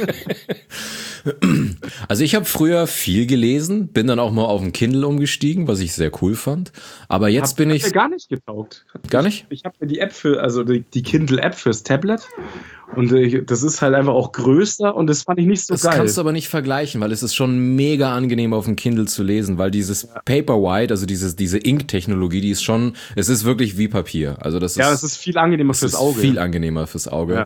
Also ich habe früher viel gelesen, bin dann auch mal auf den Kindle umgestiegen, was ich sehr cool fand. Aber jetzt Hab- bin hat ich... mir gar nicht getaugt. Gar nicht? Ich habe mir die App für, also die, die Kindle-App fürs Tablet und äh, das ist halt einfach auch größer und das fand ich nicht so Das geil. kannst du aber nicht vergleichen, weil es ist schon mega angenehm auf dem Kindle zu lesen, weil dieses Paperwhite, also dieses, diese Ink-Technologie, die ist schon, es ist wirklich wie Papier. Also das ist, Ja, das ist viel angenehmer es fürs ist Auge. viel angenehmer fürs Auge.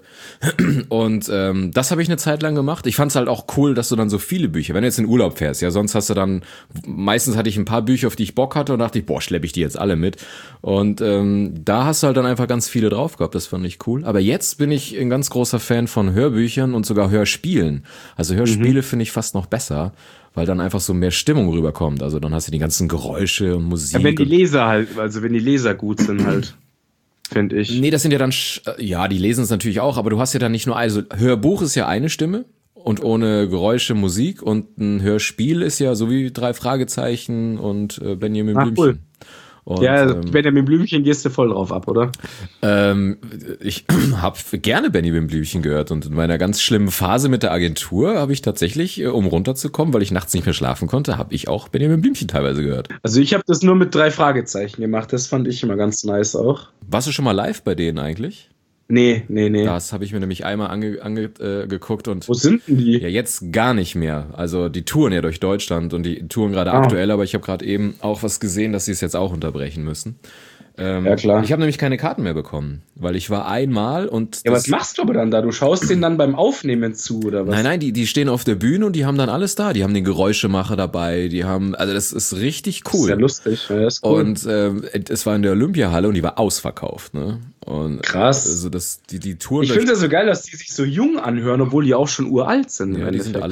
Und ähm, das habe ich eine Zeit lang gemacht. Ich fand es halt auch cool, dass du dann so viele Bücher, wenn du jetzt in Urlaub fährst, ja, sonst hast du dann, meistens hatte ich ein paar Bücher, auf die ich Bock hatte und dachte ich, boah, schleppe ich die jetzt alle mit. Und ähm, da hast du halt dann einfach ganz viele drauf gehabt, das fand ich cool. Aber jetzt bin ich ein ganz großer Fan von Hörbüchern und sogar Hörspielen. Also Hörspiele Mhm. finde ich fast noch besser, weil dann einfach so mehr Stimmung rüberkommt. Also dann hast du die ganzen Geräusche und Musik. Ja, wenn die und Leser halt, also wenn die Leser gut sind halt, finde ich. Nee, das sind ja dann, sch- äh, ja, die lesen es natürlich auch, aber du hast ja dann nicht nur, also Hörbuch ist ja eine Stimme und ohne Geräusche Musik und ein Hörspiel ist ja so wie drei Fragezeichen und äh, Benjamin Ach, Blümchen. cool. Und, Ja, ähm, Benjamin Blümchen gehst du voll drauf ab, oder? ähm, ich habe gerne Benjamin Blümchen gehört und in meiner ganz schlimmen Phase mit der Agentur habe ich tatsächlich, äh, um runterzukommen, weil ich nachts nicht mehr schlafen konnte, habe ich auch Benjamin Blümchen teilweise gehört. Also ich habe das nur mit drei Fragezeichen gemacht, das fand ich immer ganz nice auch. Warst du schon mal live bei denen eigentlich? Nee, nee, nee. Das habe ich mir nämlich einmal angeguckt ange, äh, geguckt und Wo sind denn die? ja, jetzt gar nicht mehr. Also die touren ja durch Deutschland und die touren gerade Ah. aktuell, aber ich habe gerade eben auch was gesehen, dass sie es jetzt auch unterbrechen müssen. Ähm, Ja, klar. Ich habe nämlich keine Karten mehr bekommen, weil ich war einmal und Ja, das- was machst du aber dann da? Du schaust denen dann beim Aufnehmen zu, oder was? Nein, nein, die, die stehen auf der Bühne und die haben dann alles da. Die haben den Geräuschemacher dabei, die haben, also das ist richtig Das ist cool. ja lustig, ja, das ist cool. Und ähm, es war in der Olympiahalle und die war ausverkauft, ne? Und Krass. Also das, die, die Touren Ich finde es ja so geil, dass die sich so jung anhören, obwohl die auch schon uralt sind. im ja, die sind Endeffekt. alle.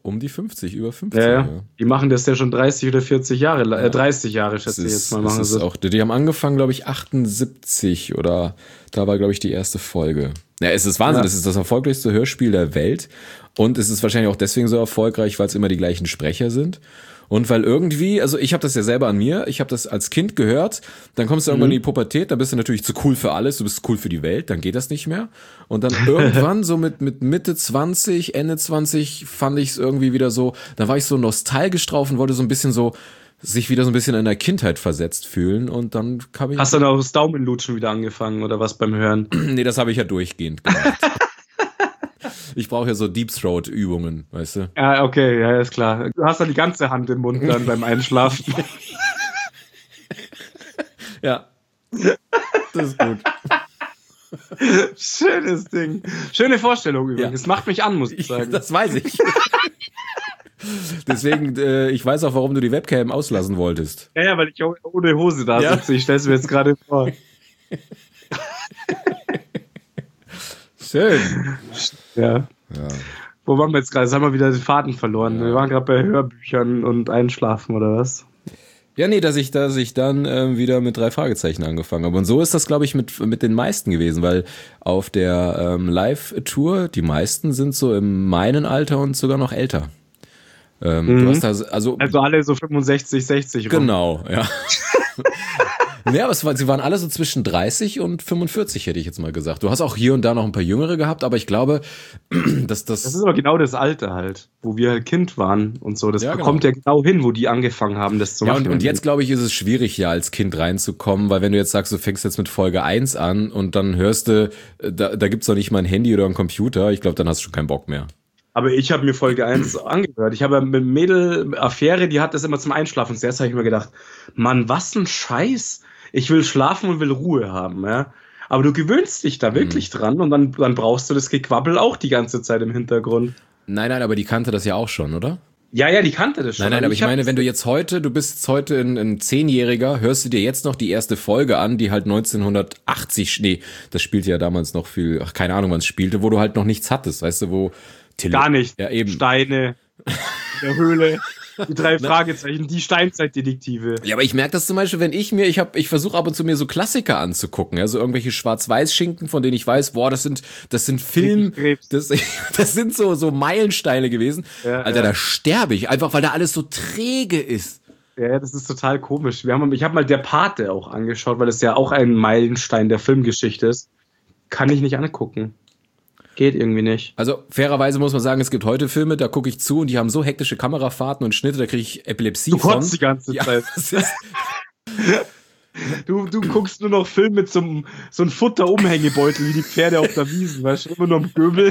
um die fünfzig, über fünfzig. Ja, ja. Die machen das ja schon dreißig oder vierzig Jahre, äh, Ja. dreißig Jahre, schätze ich ist, jetzt mal. das Machen ist sie. auch, die haben angefangen, glaube ich, achtundsiebzig oder da war, glaube ich, die erste Folge. Ja, es ist Wahnsinn, Ja. es ist das erfolgreichste Hörspiel der Welt und es ist wahrscheinlich auch deswegen so erfolgreich, weil es immer die gleichen Sprecher sind. Und weil irgendwie, also ich habe das ja selber an mir, ich habe das als Kind gehört, dann kommst du irgendwann Mhm. in die Pubertät, dann bist du natürlich zu cool für alles, du bist cool für die Welt, dann geht das nicht mehr. Und dann irgendwann so mit, mit Mitte zwanzig, Ende zwanzig fand ich es irgendwie wieder so, da war ich so nostalgisch drauf und wollte so ein bisschen so, sich wieder so ein bisschen in der Kindheit versetzt fühlen und dann kam ich... Hast du dann auch das Daumenlutschen wieder angefangen oder was beim Hören? Nee, das habe ich ja durchgehend gemacht. Ich brauche ja so Deep Throat Übungen, weißt du? Ja, okay, ja, ist klar. Du hast dann die ganze Hand im Mund dann beim Einschlafen. Ja. Das ist gut. Schönes Ding. Schöne Vorstellung übrigens. Ja. Es macht mich an, muss ich sagen. Das weiß ich. Deswegen, äh, ich weiß auch, warum du die Webcam auslassen wolltest. Ja, ja, weil ich auch ohne Hose da Ja. sitze. Ich stelle es mir jetzt gerade vor. Schön. Ja. Ja. Wo waren wir jetzt gerade? Jetzt haben wir wieder den Faden verloren. Wir waren gerade bei Hörbüchern und Einschlafen oder was? Ja, nee, dass ich, dass ich dann ähm, wieder mit drei Fragezeichen angefangen habe. Und so ist das, glaube ich, mit, mit den meisten gewesen, weil auf der ähm, Live-Tour, die meisten sind so in meinem Alter und sogar noch älter. Ähm, Mhm. Du hast da, also, Also alle so fünfundsechzig, sechzig rum. genau, ja. Ja, aber es war, sie waren alle so zwischen dreißig und fünfundvierzig, hätte ich jetzt mal gesagt. Du hast auch hier und da noch ein paar Jüngere gehabt, aber ich glaube, dass das... Das ist aber genau das Alter halt, wo wir halt Kind waren und so. Das Ja, kommt ja genau hin, wo die angefangen haben, das zu ja, machen. und, und jetzt, glaube ich, ist es schwierig, ja, als Kind reinzukommen, weil wenn du jetzt sagst, du fängst jetzt mit Folge eins an und dann hörst du, da, da gibt's doch nicht mal ein Handy oder ein Computer, ich glaube, dann hast du schon keinen Bock mehr. Aber ich habe mir Folge eins angehört. Ich habe ja mit Mädel Affäre, die hat das immer zum Einschlafen. Zuerst habe ich mir gedacht, Mann, was ein Scheiß. Ich will schlafen und will Ruhe haben, ja. Aber du gewöhnst dich da wirklich Mhm. dran und dann, dann brauchst du das Gequabbel auch die ganze Zeit im Hintergrund. Nein, nein, aber die kannte das ja auch schon, oder? Ja, ja, die kannte das schon. Nein, nein, aber ich hab- meine, wenn du jetzt heute, du bist jetzt heute ein, ein Zehnjähriger, hörst du dir jetzt noch die erste Folge an, die halt neunzehnhundertachtzig, nee, das spielte ja damals noch viel, ach, keine Ahnung, wann es spielte, wo du halt noch nichts hattest, weißt du, wo... Tele- Gar nicht. Ja, eben. Steine, in der Höhle, die drei Fragezeichen, die Steinzeitdetektive. Ja, aber ich merke das zum Beispiel, wenn ich mir, ich habe, ich versuche ab und zu mir so Klassiker anzugucken, ja, so irgendwelche Schwarz-Weiß-Schinken, von denen ich weiß, boah, das sind, das sind Film, Krebs. das, das sind so so Meilensteine gewesen. Ja, Alter, ja. da sterbe ich, einfach weil da alles so träge ist. Ja, ja, das ist total komisch. Wir haben, ich habe mal Der Pate auch angeschaut, weil es ja auch ein Meilenstein der Filmgeschichte ist. Kann ich nicht angucken. Geht irgendwie nicht. Also fairerweise muss man sagen, es gibt heute Filme, da gucke ich zu und die haben so hektische Kamerafahrten und Schnitte, da kriege ich Epilepsie Du von. kotzt die ganze Ja, Zeit. das ist, Du, du guckst nur noch Film mit so einem, so einem Futter-Umhängebeutel wie die Pferde auf der Wiesn, weißt du, immer nur am Göbel.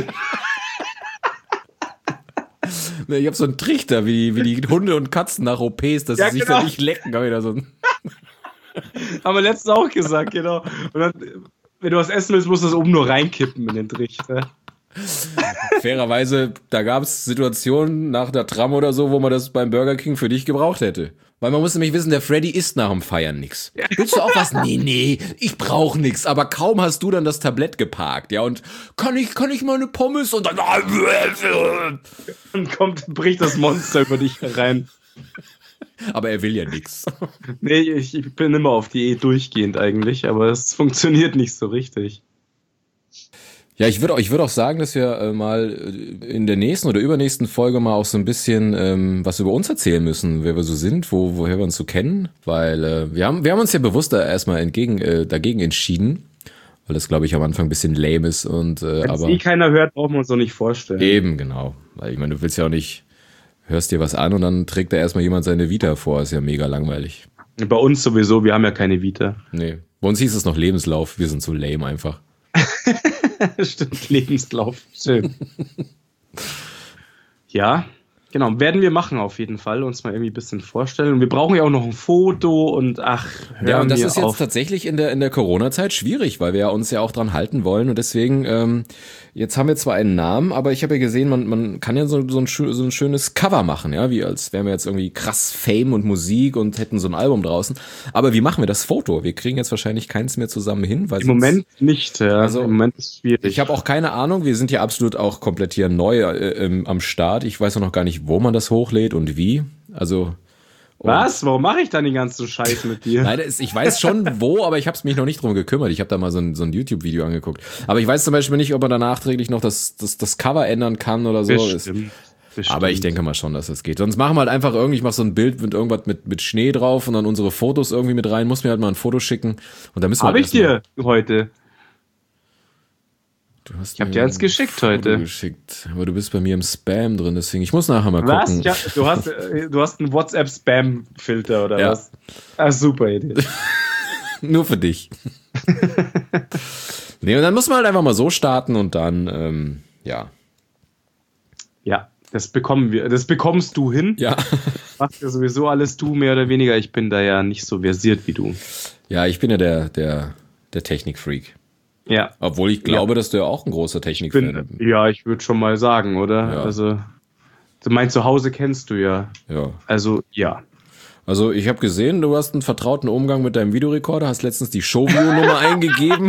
ne, ich habe so einen Trichter, wie, wie die Hunde und Katzen nach O Ps, dass Ja, sie sich genau. da nicht lecken. Hab ich da so ein Haben wir letztens auch gesagt, genau. Und dann, wenn du was essen willst, musst du das oben nur reinkippen in den Trichter. Fairerweise, da gab es Situationen nach der Tram oder so, wo man das beim Burger King für dich gebraucht hätte. Weil man muss nämlich wissen, der Freddy isst nach dem Feiern nix. Willst du auch was? Nee, nee, ich brauch nix. Aber kaum hast du dann das Tablett geparkt, ja, und kann ich, kann ich mal eine Pommes und dann... Dann kommt, bricht das Monster über dich herein. Aber er will ja nix. Nee, ich, ich bin immer auf Diät durchgehend eigentlich, aber es funktioniert nicht so richtig. Ja, ich würde ich würd auch sagen, dass wir äh, mal äh, in der nächsten oder übernächsten Folge mal auch so ein bisschen ähm, was über uns erzählen müssen, wer wir so sind, wo, woher wir uns so kennen, weil äh, wir haben wir haben uns ja bewusst da erstmal entgegen äh, dagegen entschieden, weil das, glaube ich, am Anfang ein bisschen lame ist und äh, Wenn es aber eh keiner hört, brauchen wir uns doch nicht vorstellen. eben, genau, weil ich meine, du willst ja auch nicht, hörst dir was an und dann trägt da erstmal jemand seine Vita vor, ist ja mega langweilig. Bei uns sowieso, wir haben ja keine Vita. Nee, bei uns hieß es noch Lebenslauf, wir sind so lame einfach. Stimmt, Lebenslauf. Schön. Ja, genau. Werden wir machen auf jeden Fall. Uns mal irgendwie ein bisschen vorstellen. Und wir brauchen ja auch noch ein Foto und ach, hör Ja, und das mir ist jetzt auf. tatsächlich in der, in der Corona-Zeit schwierig, weil wir ja uns ja auch dran halten wollen und deswegen, ähm, jetzt haben wir zwar einen Namen, aber ich habe ja gesehen, man, man kann ja so, so, ein, schö- so ein schönes Cover machen, ja, wie als wären wir jetzt irgendwie krass Fame und Musik und hätten so ein Album draußen. Aber wie machen wir das Foto? Wir kriegen jetzt wahrscheinlich keins mehr zusammen hin, weil Im sonst- Moment nicht. Ja. Also, Im Moment ist es schwierig. Ich habe auch keine Ahnung, wir sind ja absolut auch komplett hier neu äh, ähm, am Start. Ich weiß auch noch gar nicht, wo man das hochlädt und wie. Also Was? Warum mache ich dann den ganzen Scheiß mit dir? Nein, ich weiß schon wo, aber ich habe mich noch nicht drum gekümmert. Ich habe da mal so ein, so ein YouTube-Video angeguckt. Aber ich weiß zum Beispiel nicht, ob man da nachträglich noch das, das, das Cover ändern kann oder so. Bestimmt. Bestimmt. Aber ich denke mal schon, dass das geht. Sonst machen wir halt einfach irgendwie, ich mache so ein Bild mit irgendwas mit, mit Schnee drauf und dann unsere Fotos irgendwie mit rein. Muss mir halt mal ein Foto schicken. Und dann müssen wir Habe halt ich dir heute. Du hast ich habe dir eins geschickt heute. Geschickt. Aber du bist bei mir im Spam drin, deswegen ich muss nachher mal gucken. Was? Ja, du hast, du hast einen WhatsApp-Spam-Filter oder ja. was? Ah, super Idee. Nur für dich. Nee, und dann muss man halt einfach mal so starten und dann, ähm, ja. Ja, das bekommen wir. Das bekommst du hin. Ja. Machst ja sowieso alles du, mehr oder weniger. Ich bin da ja nicht so versiert wie du. Ja, ich bin ja der, der, der Technikfreak. Ja. Obwohl ich glaube, ja. dass du ja auch ein großer Technikfan bist. Ja, ich würde schon mal sagen, oder? Ja. Also, mein Zuhause kennst du ja. Ja. Also, ja. Also, ich habe gesehen, du hast einen vertrauten Umgang mit deinem Videorekorder, hast letztens die Showview-Nummer eingegeben.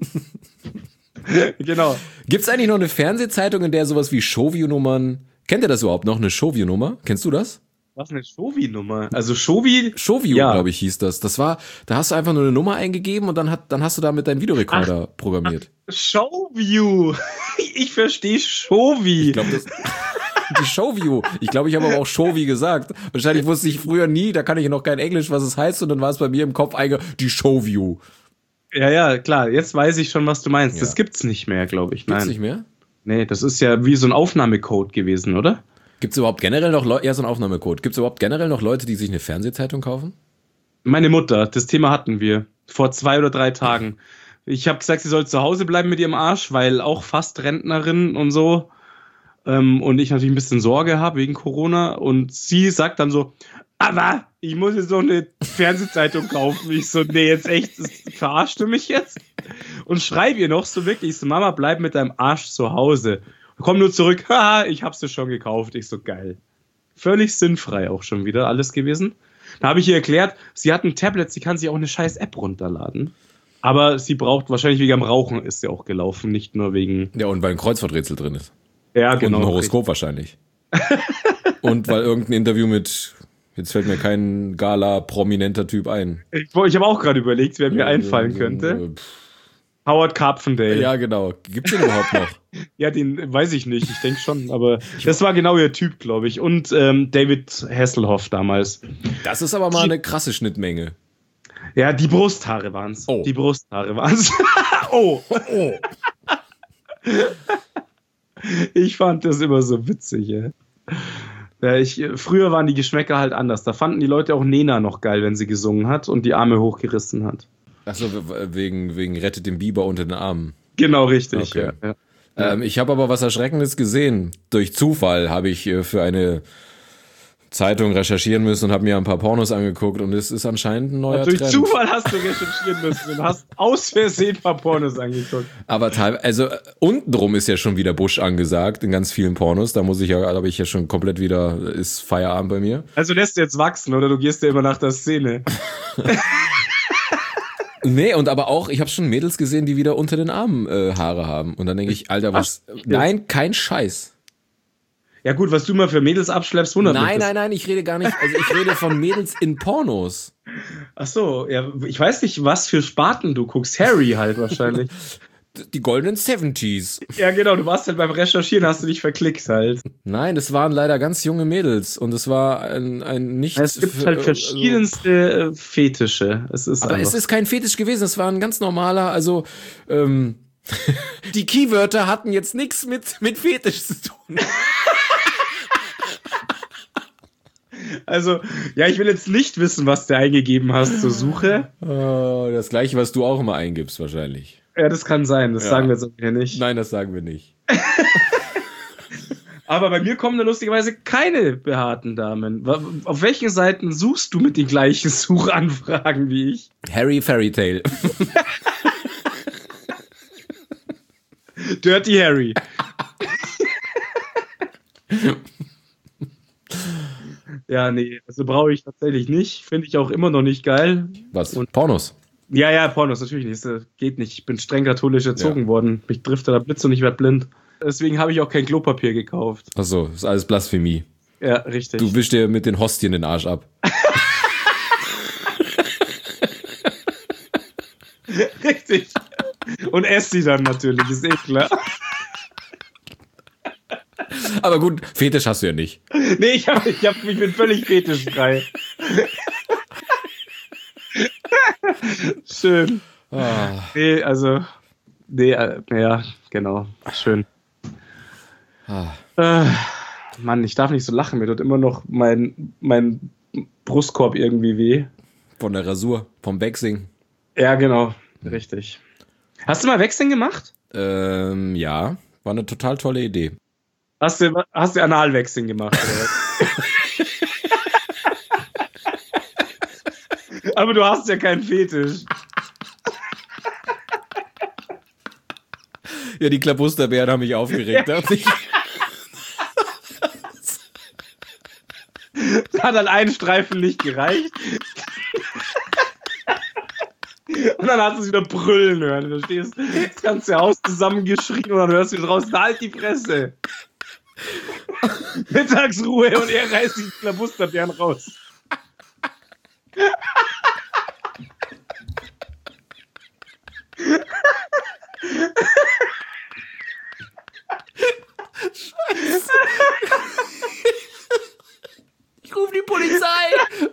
Genau. Gibt's eigentlich noch eine Fernsehzeitung, in der sowas wie Showview-Nummern... Kennt ihr das überhaupt noch, eine Showview-Nummer? Kennst du das? Was, eine Shovi-Nummer? Also Shovi... Showview, ja. glaube ich, hieß das. Das war, da hast du einfach nur eine Nummer eingegeben und dann, hat, dann hast du damit deinen Videorekorder ach, programmiert. Ach, Showview. Ich verstehe Shovi. Ich glaube, das... Die Showview. Ich glaube, ich habe aber auch Shovi gesagt. Wahrscheinlich wusste ich früher nie, da kann ich noch kein Englisch, was es heißt, und dann war es bei mir im Kopf einge die Showview. Ja, ja, klar. Jetzt weiß ich schon, was du meinst. Ja. Das gibt's nicht mehr, glaube ich. Nein. Gibt's nicht mehr? Nee, das ist ja wie so ein Aufnahmecode gewesen, oder? Gibt's überhaupt generell noch Leute, ja, so ein Aufnahmecode. Gibt's überhaupt generell noch Leute, die sich eine Fernsehzeitung kaufen? Meine Mutter, das Thema hatten wir vor zwei oder drei Tagen. Ich habe gesagt, sie soll zu Hause bleiben mit ihrem Arsch, weil auch fast Rentnerin und so. Ähm, und ich natürlich ein bisschen Sorge habe wegen Corona. Und sie sagt dann so, aber ich muss jetzt so eine Fernsehzeitung kaufen. Ich so, nee, jetzt echt, verarschst du mich jetzt? Und schreibe ihr noch so wirklich, so, Mama, bleib mit deinem Arsch zu Hause. Komm nur zurück, haha, ich hab's dir schon gekauft. Ich so, geil. Völlig sinnfrei auch schon wieder alles gewesen. Da habe ich ihr erklärt, sie hat ein Tablet, sie kann sich auch eine scheiß App runterladen. Aber sie braucht, wahrscheinlich wegen am Rauchen ist sie auch gelaufen, nicht nur wegen... Ja, und weil ein Kreuzworträtsel drin ist. Ja, genau. Und ein Horoskop richtig. Wahrscheinlich. Und weil irgendein Interview mit... Jetzt fällt mir kein Gala-prominenter Typ ein. Ich, ich habe auch gerade überlegt, wer mir einfallen könnte. Howard Carpendale. Ja, genau. Gibt's den überhaupt noch? Ja, den weiß ich nicht. Ich denke schon. Aber das war genau ihr Typ, glaube ich. Und ähm, David Hasselhoff damals. Das ist aber mal eine krasse Schnittmenge. Ja, die Brusthaare waren's. Oh. Die Brusthaare waren's. oh. oh. Ich fand das immer so witzig, ja. Ja, ich, früher waren die Geschmäcker halt anders. Da fanden die Leute auch Nena noch geil, wenn sie gesungen hat und die Arme hochgerissen hat. Achso, wegen, wegen Rettet den Biber unter den Armen. Genau, richtig. Okay. Ja, ja. Ähm, ich habe aber was Erschreckendes gesehen. Durch Zufall habe ich äh, für eine Zeitung recherchieren müssen und habe mir ein paar Pornos angeguckt und es ist anscheinend ein neuer ja, durch Trend. Durch Zufall hast du recherchieren müssen und hast aus Versehen ein paar Pornos angeguckt. Aber teilweise, also untenrum ist ja schon wieder Busch angesagt in ganz vielen Pornos. Da muss ich ja, da habe ich ja schon komplett wieder, ist Feierabend bei mir. Also lässt du jetzt wachsen oder du gehst ja immer nach der Szene. Nee, und aber auch, ich habe schon Mädels gesehen, die wieder unter den Armen äh, Haare haben. Und dann denke ich, Alter, was? Ach, nein, kein Scheiß. Ja gut, was du mal für Mädels abschleppst, wundert mich. Nein, nein, nein, ich rede gar nicht, also ich rede von Mädels in Pornos. Ach so, ja, ich weiß nicht, was für Sparten du guckst. Harry halt wahrscheinlich. Die goldenen Seventies. Ja genau, du warst halt beim Recherchieren, hast du dich verklickt halt. Nein, das waren leider ganz junge Mädels und es war ein, ein nicht... Es gibt halt verschiedenste also, Fetische. Es ist aber es ist kein Fetisch gewesen, es war ein ganz normaler, also ähm, die Keywörter hatten jetzt nichts mit, mit Fetisch zu tun. Also, ja, ich will jetzt nicht wissen, was du eingegeben hast zur Suche. Oh, das gleiche, was du auch immer eingibst, wahrscheinlich. Ja, das kann sein, das ja. sagen wir jetzt hier nicht. Nein, das sagen wir nicht. Aber bei mir kommen da lustigerweise keine behaarten Damen. Auf welchen Seiten suchst du mit den gleichen Suchanfragen wie ich? Harry Fairy Tale. Dirty Harry. Ja, nee, also brauche ich tatsächlich nicht. Finde ich auch immer noch nicht geil. Was? Und Pornos? Ja, ja, Pornos, natürlich nicht. Das geht nicht. Ich bin streng katholisch erzogen ja. worden. Mich trifft der Blitz und ich werde blind. Deswegen habe ich auch kein Klopapier gekauft. Ach so, ist alles Blasphemie. Ja, richtig. Du wischst dir mit den Hostien den Arsch ab. Richtig. Und ess sie dann natürlich, ist eh klar. Aber gut, Fetisch hast du ja nicht. Nee, ich, hab, ich, hab, ich bin völlig fetischfrei. Schön. Ah. Nee, also, nee, äh, ja, genau, schön. Ah. Äh, Mann, ich darf nicht so lachen, mir tut immer noch mein, mein Brustkorb irgendwie weh. Von der Rasur, vom Waxing. Ja, genau, richtig. Hast du mal Waxing gemacht? Ähm, ja, war eine total tolle Idee. Hast du, hast du Analwaxing gemacht, oder? Aber du hast ja keinen Fetisch. Ja, die Klabusterbären haben mich aufgeregt. Da ich hat dann ein Streifen nicht gereicht. Und dann hast du es wieder brüllen hören. Du stehst das ganze Haus zusammengeschrien und dann hörst du draußen, halt die Fresse. Mittagsruhe und er reißt die Klabusterbären raus. Scheiße. Ich rufe die Polizei.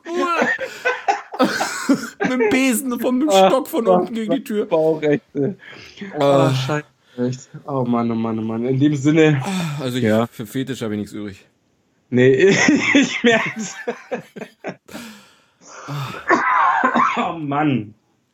Mit dem Besen, vom Stock von unten gegen die Tür. Bauchrechte. Oh, Scheiße. Oh Mann, oh Mann, oh Mann. In dem Sinne. Also ich, ja. Für Fetisch habe ich nichts übrig. Nee, ich merk's. Oh Mann.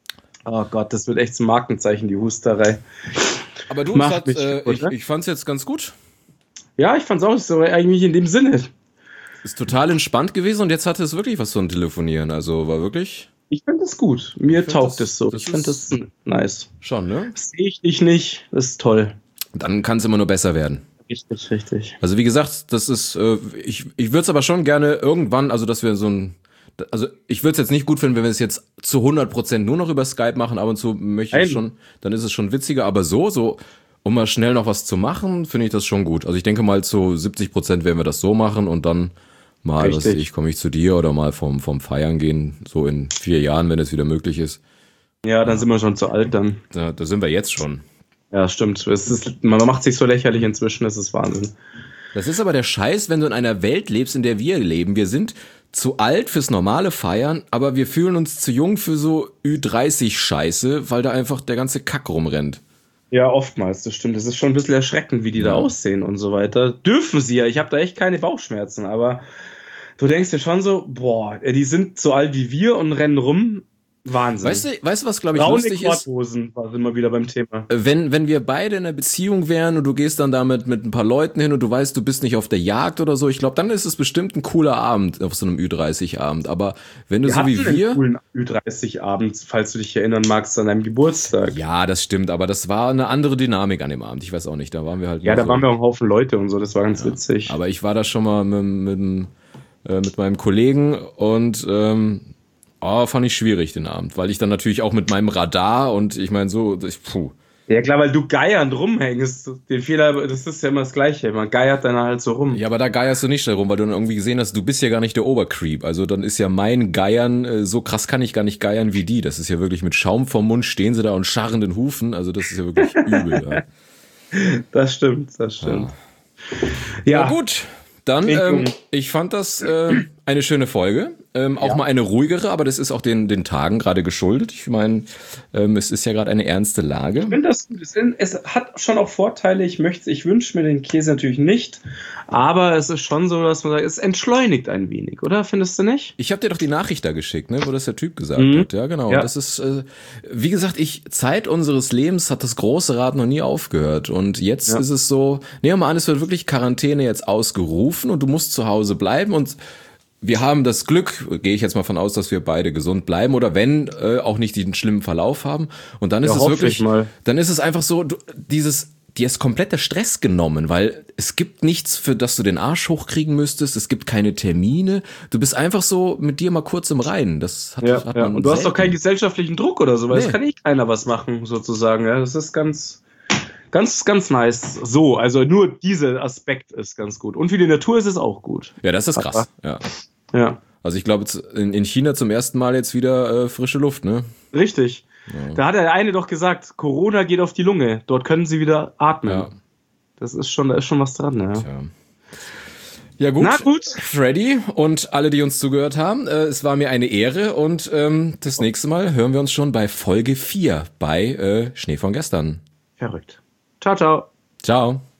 Oh Gott, das wird echt zum Markenzeichen, die Husterei. Aber du, Macht hat, mich äh, kaputt, ich, ne? ich fand's jetzt ganz gut. Ja, ich fand's auch so eigentlich in dem Sinne. Ist total entspannt gewesen und jetzt hatte es wirklich was zum Telefonieren. Also war wirklich. Ich finde es gut. Mir taugt das- es so. das Ich finde ist- das nice. Schon, ne? Das sehe ich dich nicht. Das ist toll. Dann kann es immer nur besser werden. Richtig, richtig. Also wie gesagt, das ist, äh, ich, ich würde es aber schon gerne irgendwann, also dass wir so ein, also ich würde es jetzt nicht gut finden, wenn wir es jetzt zu hundert Prozent nur noch über Skype machen, ab und zu möchte ich Nein. schon, dann ist es schon witziger, aber so, so, um mal schnell noch was zu machen, finde ich das schon gut. Also ich denke mal zu siebzig Prozent werden wir das so machen und dann mal, was weiß Richtig. ich, komme ich zu dir oder mal vom, vom Feiern gehen, so in vier Jahren, wenn es wieder möglich ist. Ja, dann sind wir schon zu alt dann. Da, da sind wir jetzt schon. Ja, stimmt. Es ist, man macht sich so lächerlich inzwischen, das ist Wahnsinn. Das ist aber der Scheiß, wenn du in einer Welt lebst, in der wir leben. Wir sind zu alt fürs normale Feiern, aber wir fühlen uns zu jung für so Ü dreißig Scheiße, weil da einfach der ganze Kack rumrennt. Ja, oftmals, das stimmt. Das ist schon ein bisschen erschreckend, wie die da Ja. aussehen und so weiter. Dürfen sie ja, ich habe da echt keine Bauchschmerzen, aber du denkst dir schon so, boah, die sind so alt wie wir und rennen rum. Wahnsinn. Weißt du, weißt du, was glaube ich Braune lustig ist? Korthosen, war immer wieder beim Thema. Wenn, wenn wir beide in einer Beziehung wären und du gehst dann damit mit ein paar Leuten hin und du weißt, du bist nicht auf der Jagd oder so, ich glaube, dann ist es bestimmt ein cooler Abend auf so einem Ü dreißig Abend. Aber wenn du Wir so wie hatten einen wir. coolen Ü dreißig Abend, falls du dich erinnern magst, an deinem Geburtstag. Ja, das stimmt, aber das war eine andere Dynamik an dem Abend. Ich weiß auch nicht, da waren wir halt. Ja, nur da so. waren wir auch ein Haufen Leute und so, das war ganz witzig. Aber ich war da schon mal mit, mit, dem, äh, mit meinem Kollegen und ähm, oh, fand ich schwierig den Abend, weil ich dann natürlich auch mit meinem Radar und ich meine so, ich, puh. Ja klar, weil du geiernd rumhängst. Den Fehler, das ist ja immer das Gleiche. Man geiert dann halt so rum. Ja, aber da geierst du nicht darum, weil du dann irgendwie gesehen hast, du bist ja gar nicht der Obercreep. Also dann ist ja mein Geiern, äh, so krass kann ich gar nicht geiern wie die. Das ist ja wirklich mit Schaum vom Mund, stehen sie da und scharren den Hufen. Also das ist ja wirklich übel. Ja. Das stimmt, das stimmt. Ja, Ja, gut. Dann, ähm, ich fand das äh, eine schöne Folge. Ähm, auch Ja. mal eine ruhigere, aber das ist auch den, den Tagen gerade geschuldet. Ich meine, ähm, es ist ja gerade eine ernste Lage. Ich finde das gut. Es, es hat schon auch Vorteile. Ich möchte, ich wünsche mir den Käse natürlich nicht, aber es ist schon so, dass man sagt, es entschleunigt ein wenig, oder? Findest du nicht? Ich habe dir doch die Nachricht da geschickt, ne, wo das der Typ gesagt Mhm. hat. Ja, genau. Ja. Das ist, äh, wie gesagt, ich Zeit unseres Lebens hat das große Rad noch nie aufgehört. Und jetzt Ja. ist es so, nehmen wir mal an, es wird wirklich Quarantäne jetzt ausgerufen und du musst zu Hause bleiben und wir haben das Glück, gehe ich jetzt mal von aus, dass wir beide gesund bleiben oder wenn äh, auch nicht den schlimmen Verlauf haben. Und dann ist Ja, es hoffe wirklich, ich mal. dann ist es einfach so, du, dieses, dir ist komplett der Stress genommen, weil es gibt nichts, für das du den Arsch hochkriegen müsstest. Es gibt keine Termine. Du bist einfach so mit dir mal kurz im Reinen. Das hat, Ja, hat ja. man Und du hast doch selten. keinen gesellschaftlichen Druck oder so, weil es Nee. kann eh keiner was machen, sozusagen. Ja, das ist ganz, Ganz, ganz nice. So, also nur dieser Aspekt ist ganz gut. Und für die Natur ist es auch gut. Ja, das ist krass. Ja. Ja. Also ich glaube, in, in China zum ersten Mal jetzt wieder äh, frische Luft, ne? Richtig. Ja. Da hat der eine doch gesagt, Corona geht auf die Lunge. Dort können sie wieder atmen. Ja. Das ist schon, da ist schon was dran, ja. Tja. Ja gut, Na gut, Freddy und alle, die uns zugehört haben, äh, es war mir eine Ehre und ähm, das nächste Mal hören wir uns schon bei Folge vier bei äh, Schnee von gestern. Verrückt. Ciao, ciao. Ciao.